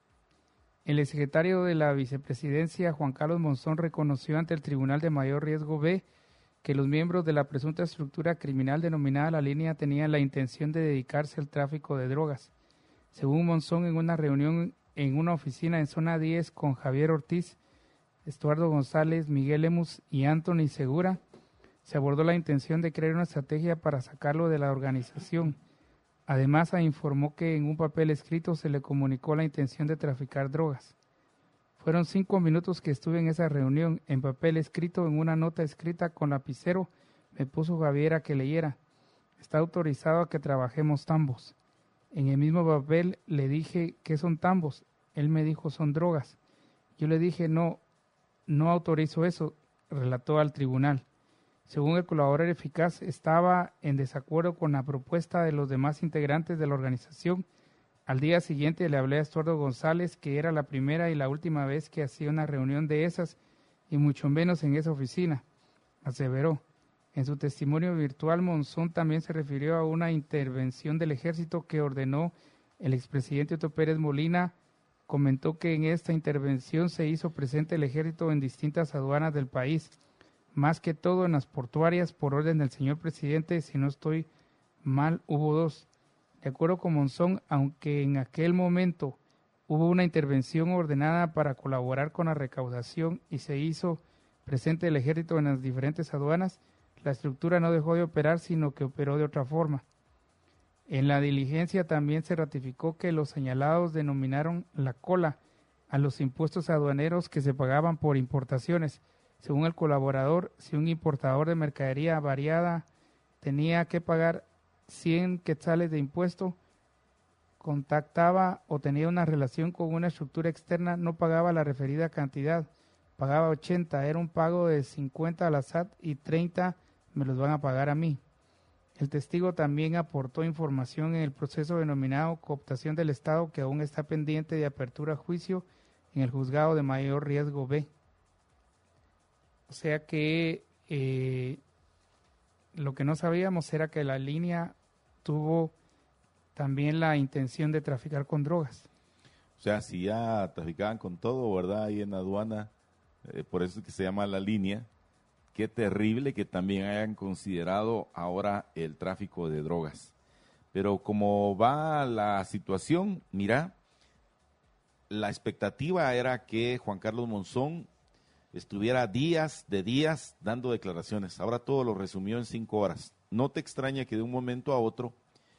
El exsecretario de la vicepresidencia, Juan Carlos Monzón, reconoció ante el Tribunal de Mayor Riesgo B que los miembros de la presunta estructura criminal denominada La Línea tenían la intención de dedicarse al tráfico de drogas. Según Monzón, en una reunión en una oficina en Zona 10 con Javier Ortiz, Estuardo González, Miguel Lemus y Anthony Segura, se abordó la intención de crear una estrategia para sacarlo de la organización. Además, informó que en un papel escrito se le comunicó la intención de traficar drogas. Fueron 5 minutos que estuve en esa reunión. En papel escrito, en una nota escrita con lapicero, me puso Javier a que leyera. Está autorizado a que trabajemos tambos. En el mismo papel le dije, ¿qué son tambos? Él me dijo, son drogas. Yo le dije, no autorizo eso, relató al tribunal. Según el colaborador eficaz, estaba en desacuerdo con la propuesta de los demás integrantes de la organización. Al día siguiente le hablé a Estuardo González, que era la primera y la última vez que hacía una reunión de esas, y mucho menos en esa oficina, aseveró. En su testimonio virtual, Monzón también se refirió a una intervención del ejército que ordenó el expresidente Otto Pérez Molina. Comentó que en esta intervención se hizo presente el ejército en distintas aduanas del país, más que todo en las portuarias por orden del señor presidente. Si no estoy mal, hubo 2. De acuerdo con Monzón, aunque en aquel momento hubo una intervención ordenada para colaborar con la recaudación y se hizo presente el ejército en las diferentes aduanas, la estructura no dejó de operar, sino que operó de otra forma. En la diligencia también se ratificó que los señalados denominaron la cola a los impuestos aduaneros que se pagaban por importaciones. Según el colaborador, si un importador de mercadería variada tenía que pagar 100 quetzales de impuesto, contactaba o tenía una relación con una estructura externa, no pagaba la referida cantidad, pagaba 80, era un pago de 50 a la SAT y 30 me los van a pagar a mí. El testigo también aportó información en el proceso denominado cooptación del Estado, que aún está pendiente de apertura a juicio en el juzgado de mayor riesgo B. O sea que lo que no sabíamos era que la línea tuvo también la intención de traficar con drogas. O sea, si ya traficaban con todo, ¿verdad? Ahí en la aduana, por eso es que se llama la línea. Qué terrible que también hayan considerado ahora el tráfico de drogas. Pero como va la situación, mira, la expectativa era que Juan Carlos Monzón estuviera días dando declaraciones. Ahora todo lo resumió en 5 horas. No te extraña que de un momento a otro,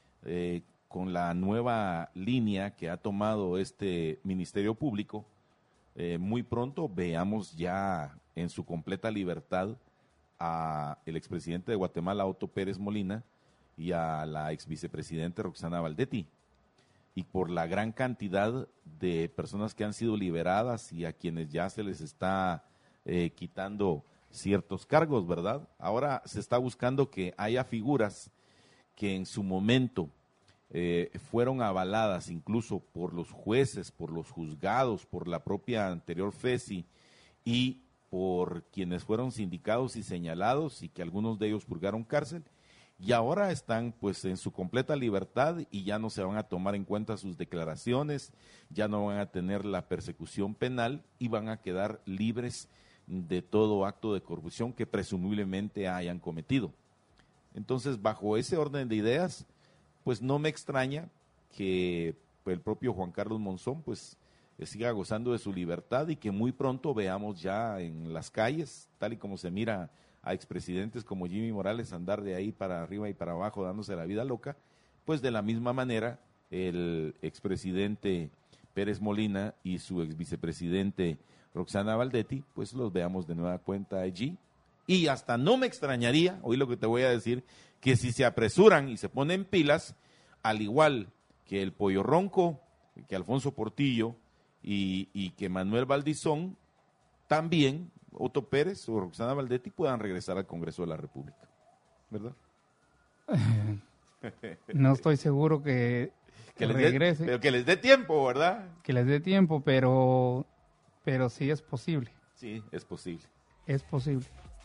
con la nueva línea que ha tomado este Ministerio Público, muy pronto veamos ya en su completa libertad a el expresidente de Guatemala, Otto Pérez Molina, y a la exvicepresidente Roxana Valdetti. Y por la gran cantidad de personas que han sido liberadas y a quienes ya se les está quitando ciertos cargos, ¿verdad? Ahora se está buscando que haya figuras que en su momento fueron avaladas incluso por los jueces, por los juzgados, por la propia anterior FESI y por quienes fueron sindicados y señalados y que algunos de ellos purgaron cárcel y ahora están pues en su completa libertad y ya no se van a tomar en cuenta sus declaraciones, ya no van a tener la persecución penal y van a quedar libres de todo acto de corrupción que presumiblemente hayan cometido. Entonces, bajo ese orden de ideas, pues no me extraña que el propio Juan Carlos Monzón pues siga gozando de su libertad y que muy pronto veamos ya en las calles, tal y como se mira a expresidentes como Jimmy Morales andar de ahí para arriba y para abajo dándose la vida loca, pues de la misma manera el expresidente Pérez Molina y su exvicepresidente Roxana Valdetti, pues los veamos de nueva cuenta allí. Y hasta no me extrañaría, oí lo que te voy a decir, que si se apresuran y se ponen pilas, al igual que el Pollo Ronco, que Alfonso Portillo y que Manuel Valdizón, también Otto Pérez o Roxana Valdetti puedan regresar al Congreso de la República, ¿verdad? No estoy seguro que regrese. Pero que les dé tiempo, ¿verdad? Que les dé tiempo, pero sí es posible. Sí, es posible. Es posible.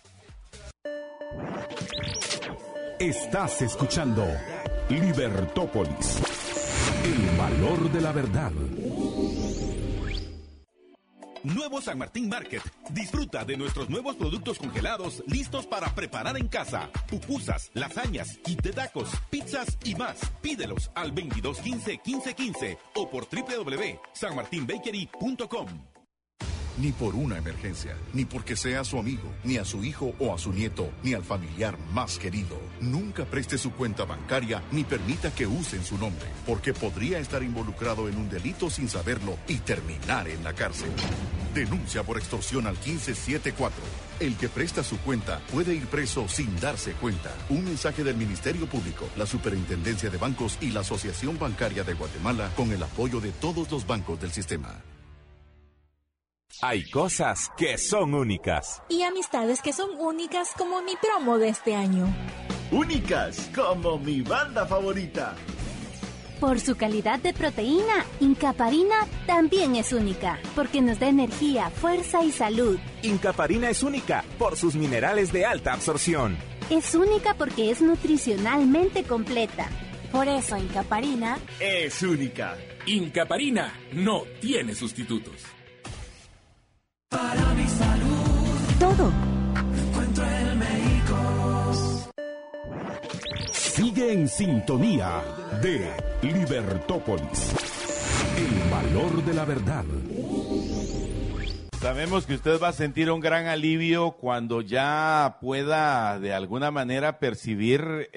Estás escuchando Libertópolis, el valor de la verdad. Nuevo San Martín Market. Disfruta de nuestros nuevos productos congelados listos para preparar en casa. Pupusas, lasañas, kit de tacos, pizzas y más. Pídelos al 2215-1515 o por www.sanmartinbakery.com. Ni por una emergencia, ni porque sea su amigo, ni a su hijo o a su nieto, ni al familiar más querido. Nunca preste su cuenta bancaria ni permita que usen su nombre, porque podría estar involucrado en un delito sin saberlo y terminar en la cárcel. Denuncia por extorsión al 1574. El que presta su cuenta puede ir preso sin darse cuenta. Un mensaje del Ministerio Público, la Superintendencia de Bancos y la Asociación Bancaria de Guatemala con el apoyo de todos los bancos del sistema. Hay cosas que son únicas. Y amistades que son únicas como mi promo de este año. Únicas como mi banda favorita. Por su calidad de proteína, Incaparina también es única, porque nos da energía, fuerza y salud. Incaparina es única por sus minerales de alta absorción. Es única porque es nutricionalmente completa. Por eso Incaparina es única. Incaparina no tiene sustitutos. Para mi salud, todo lo encuentro en México. Sigue en sintonía de Libertópolis, el valor de la verdad. Sabemos que usted va a sentir un gran alivio cuando ya pueda de alguna manera percibir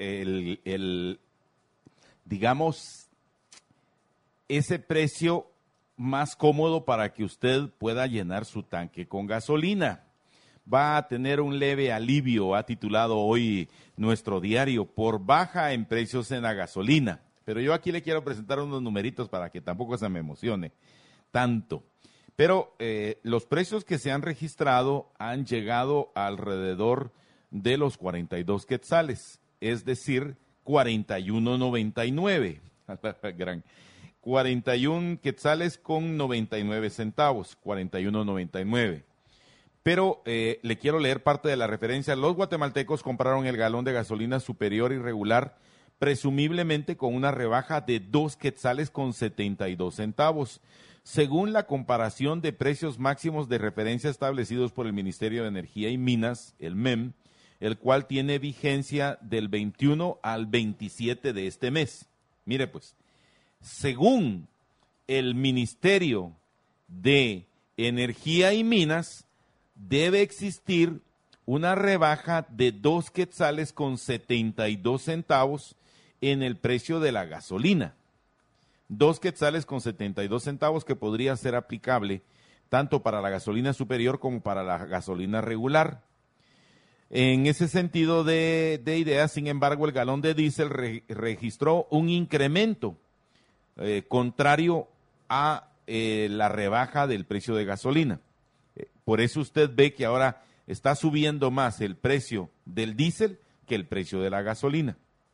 digamos, ese precio más cómodo para que usted pueda llenar su tanque con gasolina. Va a tener un leve alivio, ha titulado hoy nuestro diario, por baja en precios en la gasolina. Pero yo aquí le quiero presentar unos numeritos para que tampoco se me emocione tanto. Pero los precios que se han registrado han llegado alrededor de los 42 quetzales, es decir, 41.99. Gran. 41 quetzales con 99 centavos, 41.99. Pero le quiero leer parte de la referencia. Los guatemaltecos compraron el galón de gasolina superior y regular, presumiblemente con una rebaja de 2 quetzales con 72 centavos. Según la comparación de precios máximos de referencia establecidos por el Ministerio de Energía y Minas, el MEM, el cual tiene vigencia del 21 al 27 de este mes. Mire pues, según el Ministerio de Energía y Minas, debe existir una rebaja de 2 quetzales con 72 centavos en el precio de la gasolina. 2 quetzales con 72 centavos que podría ser aplicable tanto para la gasolina superior como para la gasolina regular. En ese sentido de ideas, sin embargo, el galón de diésel registró un incremento contrario a la rebaja del precio de gasolina. Por eso usted ve que ahora está subiendo más el precio del diésel que el precio de la gasolina.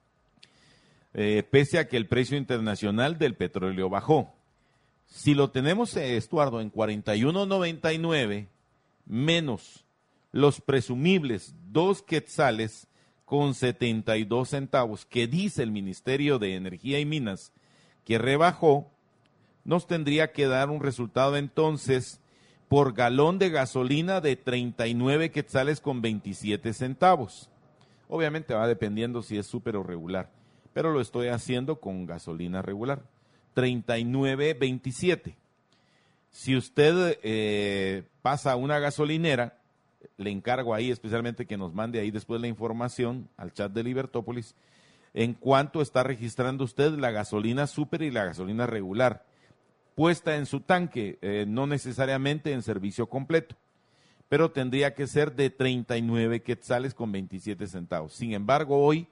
Pese a que el precio internacional del petróleo bajó. Si lo tenemos, Estuardo, en 41.99 menos los presumibles 2 quetzales con 72 centavos que dice el Ministerio de Energía y Minas que rebajó, nos tendría que dar un resultado entonces por galón de gasolina de 39 quetzales con 27 centavos. Obviamente va dependiendo si es súper o regular, pero lo estoy haciendo con gasolina regular, 39.27. Si usted pasa a una gasolinera, le encargo ahí especialmente que nos mande ahí después la información al chat de Libertópolis, en cuánto está registrando usted la gasolina súper y la gasolina regular, puesta en su tanque, no necesariamente en servicio completo, pero tendría que ser de 39 quetzales con 27 centavos. Sin embargo, hoy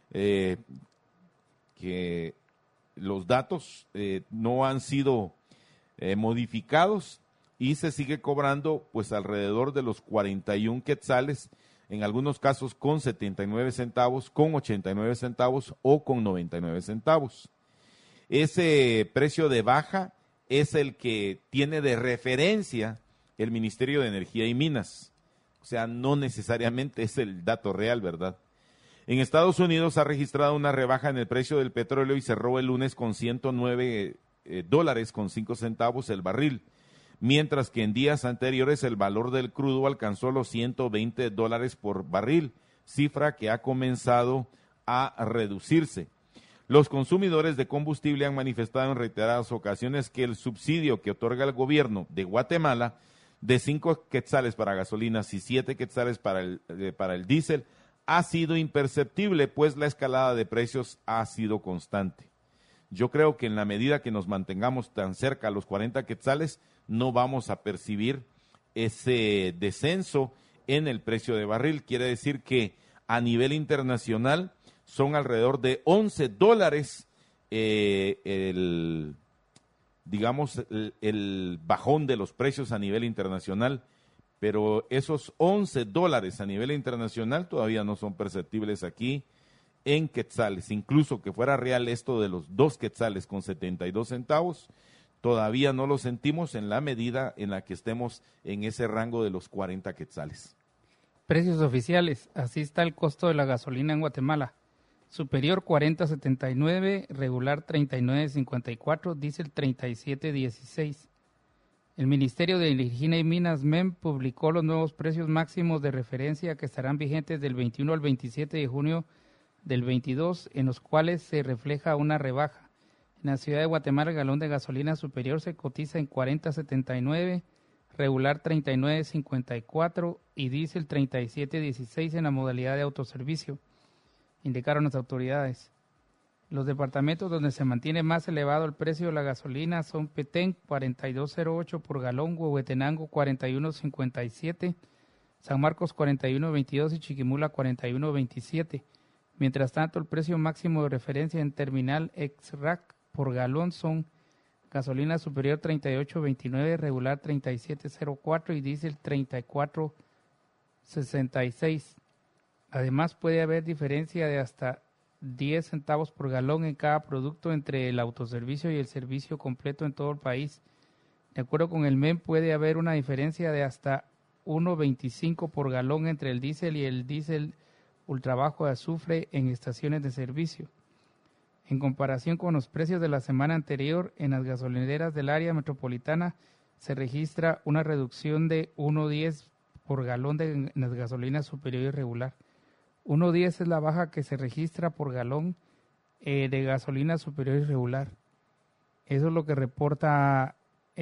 que los datos no han sido modificados y se sigue cobrando pues alrededor de los 41 quetzales, en algunos casos con 79 centavos, con 89 centavos o con 99 centavos. Ese precio de baja es el que tiene de referencia el Ministerio de Energía y Minas. O sea, no necesariamente es el dato real, ¿verdad? En Estados Unidos ha registrado una rebaja en el precio del petróleo y cerró el lunes con $109 con 5 centavos el barril, mientras que en días anteriores el valor del crudo alcanzó los $120 por barril, cifra que ha comenzado a reducirse. Los consumidores de combustible han manifestado en reiteradas ocasiones que el subsidio que otorga el gobierno de Guatemala de 5 quetzales para gasolinas y 7 quetzales para el diésel ha sido imperceptible, pues la escalada de precios ha sido constante. Yo creo que en la medida que nos mantengamos tan cerca a los 40 quetzales, no vamos a percibir ese descenso en el precio de barril. Quiere decir que a nivel internacional son alrededor de $11 el bajón de los precios a nivel internacional, pero esos $11 a nivel internacional todavía no son perceptibles aquí en quetzales. Incluso que fuera real esto de los 2 quetzales con 72 centavos, todavía no lo sentimos en la medida en la que estemos en ese rango de los 40 quetzales. Precios oficiales. Así está el costo de la gasolina en Guatemala. Superior 40.79, regular 39.54, diésel 37.16. El Ministerio de Energía y Minas MEM publicó los nuevos precios máximos de referencia que estarán vigentes del 21 al 27 de junio del 22, en los cuales se refleja una rebaja. En la ciudad de Guatemala, el galón de gasolina superior se cotiza en 40.79, regular 39.54 y diésel 37.16 en la modalidad de autoservicio, indicaron las autoridades. Los departamentos donde se mantiene más elevado el precio de la gasolina son Petén, 42.08 por galón, Huehuetenango, 41.57, San Marcos, 41.22 y Chiquimula, 41.27. Mientras tanto, el precio máximo de referencia en terminal ex-RAC por galón son gasolina superior 38.29, regular 37.04 y diésel 34.66. Además, puede haber diferencia de hasta 10 centavos por galón en cada producto entre el autoservicio y el servicio completo en todo el país. De acuerdo con el MEM, puede haber una diferencia de hasta 1.25 por galón entre el diésel y el diésel ultrabajo de azufre en estaciones de servicio. En comparación con los precios de la semana anterior, en las gasolineras del área metropolitana se registra una reducción de 1.10 por galón en las gasolinas superior y regular. 1.10 es la baja que se registra por galón de gasolina superior y regular. Eso es lo que reporta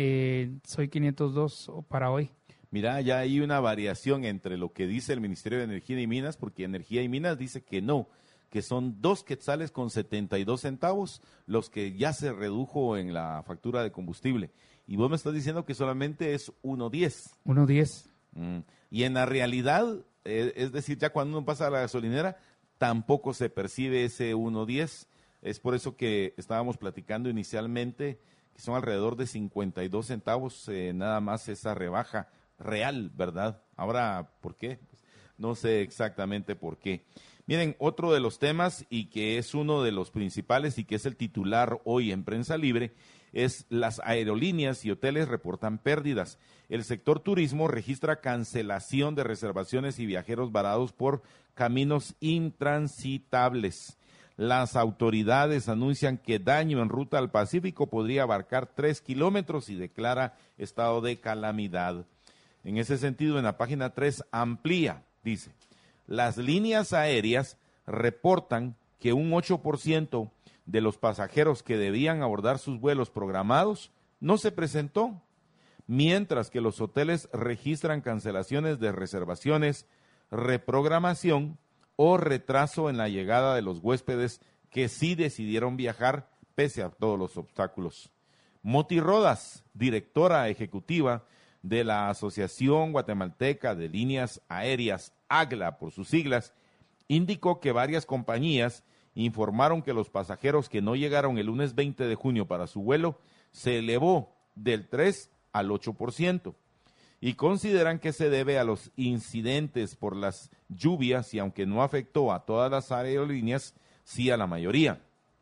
Soy 502 para hoy. Mira, ya hay una variación entre lo que dice el Ministerio de Energía y Minas, porque Energía y Minas dice que no, que son 2 quetzales con 72 centavos los que ya se redujo en la factura de combustible. Y vos me estás diciendo que solamente es 1.10. 1.10. Y en la realidad, es decir, ya cuando uno pasa a la gasolinera, tampoco se percibe ese 1.10. Es por eso que estábamos platicando inicialmente que son alrededor de 52 centavos nada más esa rebaja real, ¿verdad? Ahora, ¿por qué? Pues, no sé exactamente por qué. Miren, otro de los temas y que es uno de los principales y que es el titular hoy en Prensa Libre es las aerolíneas y hoteles reportan pérdidas. El sector turismo registra cancelación de reservaciones y viajeros varados por caminos intransitables. Las autoridades anuncian que daño en ruta al Pacífico podría abarcar 3 kilómetros y declara estado de calamidad. En ese sentido, en la página 3 amplía, dice, las líneas aéreas reportan que un 8% de los pasajeros que debían abordar sus vuelos programados no se presentó, mientras que los hoteles registran cancelaciones de reservaciones, reprogramación o retraso en la llegada de los huéspedes que sí decidieron viajar pese a todos los obstáculos. Moti Rodas, directora ejecutiva de la Asociación Guatemalteca de Líneas Aéreas, AGLA por sus siglas, indicó que varias compañías informaron que los pasajeros que no llegaron el lunes 20 de junio para su vuelo se elevó del 3 al 8% y consideran que se debe a los incidentes por las lluvias y aunque no afectó a todas las aerolíneas, sí a la mayoría.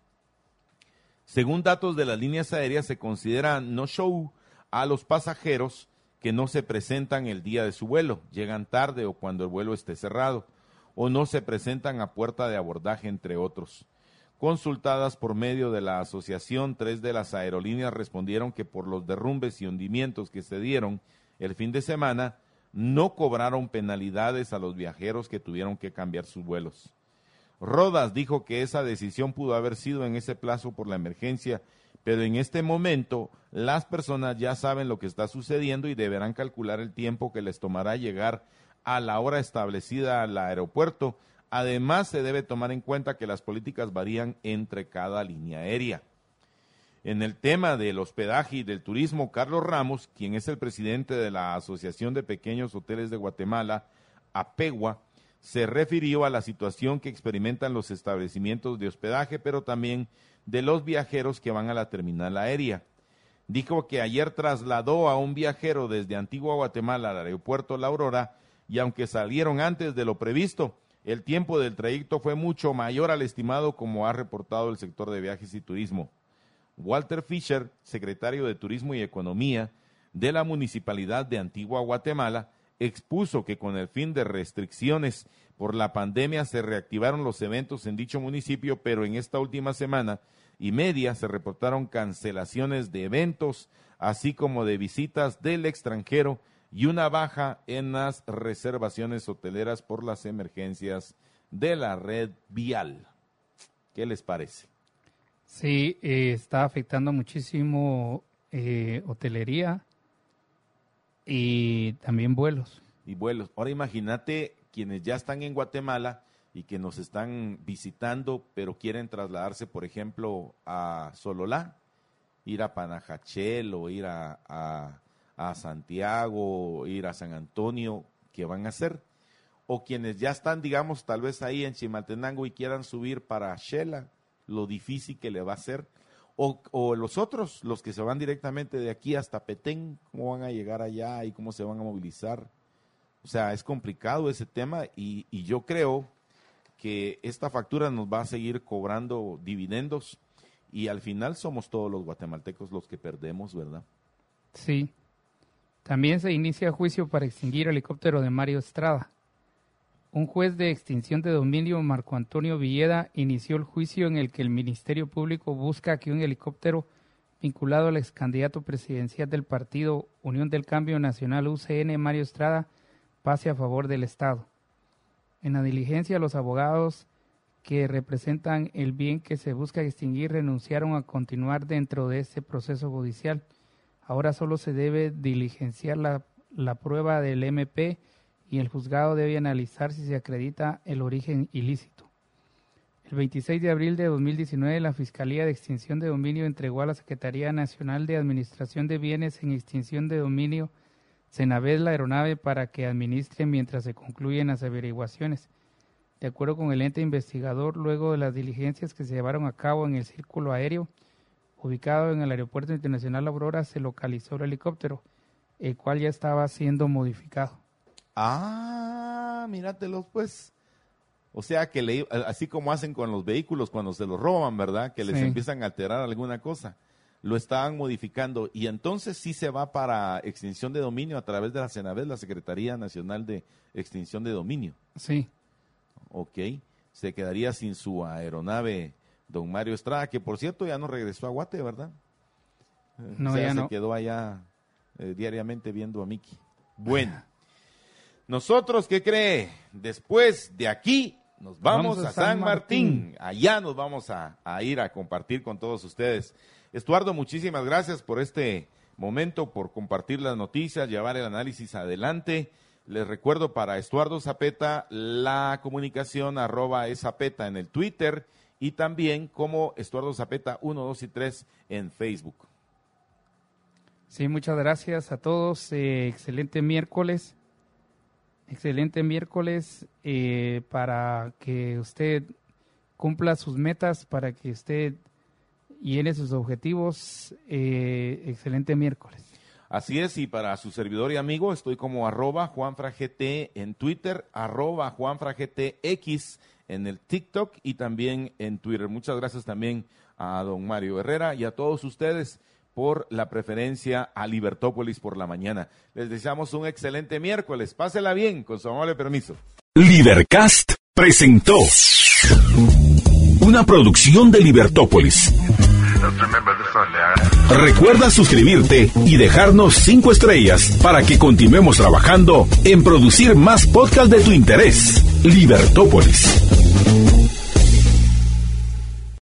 Según datos de las líneas aéreas, se considera no-show a los pasajeros que no se presentan el día de su vuelo, llegan tarde o cuando el vuelo esté cerrado, o no se presentan a puerta de abordaje, entre otros. Consultadas por medio de la asociación, 3 de las aerolíneas respondieron que por los derrumbes y hundimientos que se dieron el fin de semana, no cobraron penalidades a los viajeros que tuvieron que cambiar sus vuelos. Rodas dijo que esa decisión pudo haber sido en ese plazo por la emergencia, pero en este momento las personas ya saben lo que está sucediendo y deberán calcular el tiempo que les tomará llegar a la hora establecida al aeropuerto. Además, se debe tomar en cuenta que las políticas varían entre cada línea aérea. En el tema del hospedaje y del turismo, Carlos Ramos, quien es el presidente de la Asociación de Pequeños Hoteles de Guatemala, APEGUA, se refirió a la situación que experimentan los establecimientos de hospedaje, pero también de los viajeros que van a la terminal aérea. Dijo que ayer trasladó a un viajero desde Antigua Guatemala al aeropuerto La Aurora y aunque salieron antes de lo previsto, el tiempo del trayecto fue mucho mayor al estimado, como ha reportado el sector de viajes y turismo. Walter Fischer, secretario de Turismo y Economía de la Municipalidad de Antigua Guatemala, expuso que con el fin de restricciones por la pandemia se reactivaron los eventos en dicho municipio, pero en esta última semana y media se reportaron cancelaciones de eventos, así como de visitas del extranjero y una baja en las reservaciones hoteleras por las emergencias de la red vial. ¿Qué les parece? Sí, está afectando muchísimo hotelería y también vuelos. Y vuelos. Ahora imagínate quienes ya están en Guatemala y que nos están visitando, pero quieren trasladarse, por ejemplo, a Sololá, ir a Panajachel o ir a Santiago, ir a San Antonio, ¿qué van a hacer? O quienes ya están, digamos, tal vez ahí en Chimaltenango y quieran subir para Xela, lo difícil que le va a ser. O los otros, los que se van directamente de aquí hasta Petén, ¿cómo van a llegar allá y cómo se van a movilizar? O sea, es complicado ese tema y yo creo que esta factura nos va a seguir cobrando dividendos y al final somos todos los guatemaltecos los que perdemos, ¿verdad? Sí. También se inicia juicio para extinguir el helicóptero de Mario Estrada. Un juez de extinción de dominio, Marco Antonio Villeda, inició el juicio en el que el Ministerio Público busca que un helicóptero vinculado al ex candidato presidencial del partido Unión del Cambio Nacional UCN, Mario Estrada, pase a favor del Estado. En la diligencia, los abogados que representan el bien que se busca extinguir renunciaron a continuar dentro de este proceso judicial. Ahora solo se debe diligenciar la prueba del MP y el juzgado debe analizar si se acredita el origen ilícito. El 26 de abril de 2019, la Fiscalía de Extinción de Dominio entregó a la Secretaría Nacional de Administración de Bienes en Extinción de Dominio, Senaved, la aeronave para que administre mientras se concluyen las averiguaciones. De acuerdo con el ente investigador, luego de las diligencias que se llevaron a cabo en el círculo aéreo, ubicado en el Aeropuerto Internacional Aurora, se localizó el helicóptero, el cual ya estaba siendo modificado. Ah, míratelos pues. O sea que así como hacen con los vehículos cuando se los roban, ¿verdad? Que les empiezan a alterar alguna cosa. Lo estaban modificando y entonces sí se va para extinción de dominio a través de la Senaved, la Secretaría Nacional de Extinción de Dominio. Sí. Ok. Se quedaría sin su aeronave don Mario Estrada, que por cierto ya no regresó a Guate, ¿verdad? No, o sea, ya se no. quedó allá diariamente viendo a Miki. Bueno. Nosotros, ¿qué cree? Después de aquí nos vamos a San Martín. Allá nos vamos a ir a compartir con todos ustedes. Estuardo, muchísimas gracias por este momento, por compartir las noticias, llevar el análisis adelante. Les recuerdo para Estuardo Zapeta la comunicación @esapeta en el Twitter y también como Estuardo Zapeta 1, 2 y 3 en Facebook. Sí, muchas gracias a todos. Excelente miércoles. Excelente miércoles para que usted cumpla sus metas, para que usted llene sus objetivos. Excelente miércoles. Así es, y para su servidor y amigo estoy como @JuanfraGT en Twitter, @JuanfraGTX en el TikTok y también en Twitter. Muchas gracias también a don Mario Herrera y a todos ustedes por la preferencia a Libertópolis por la mañana. Les deseamos un excelente miércoles. Pásela bien, con su amable permiso. Libercast presentó una producción de Libertópolis. Recuerda suscribirte y dejarnos 5 estrellas para que continuemos trabajando en producir más podcasts de tu interés. Libertópolis.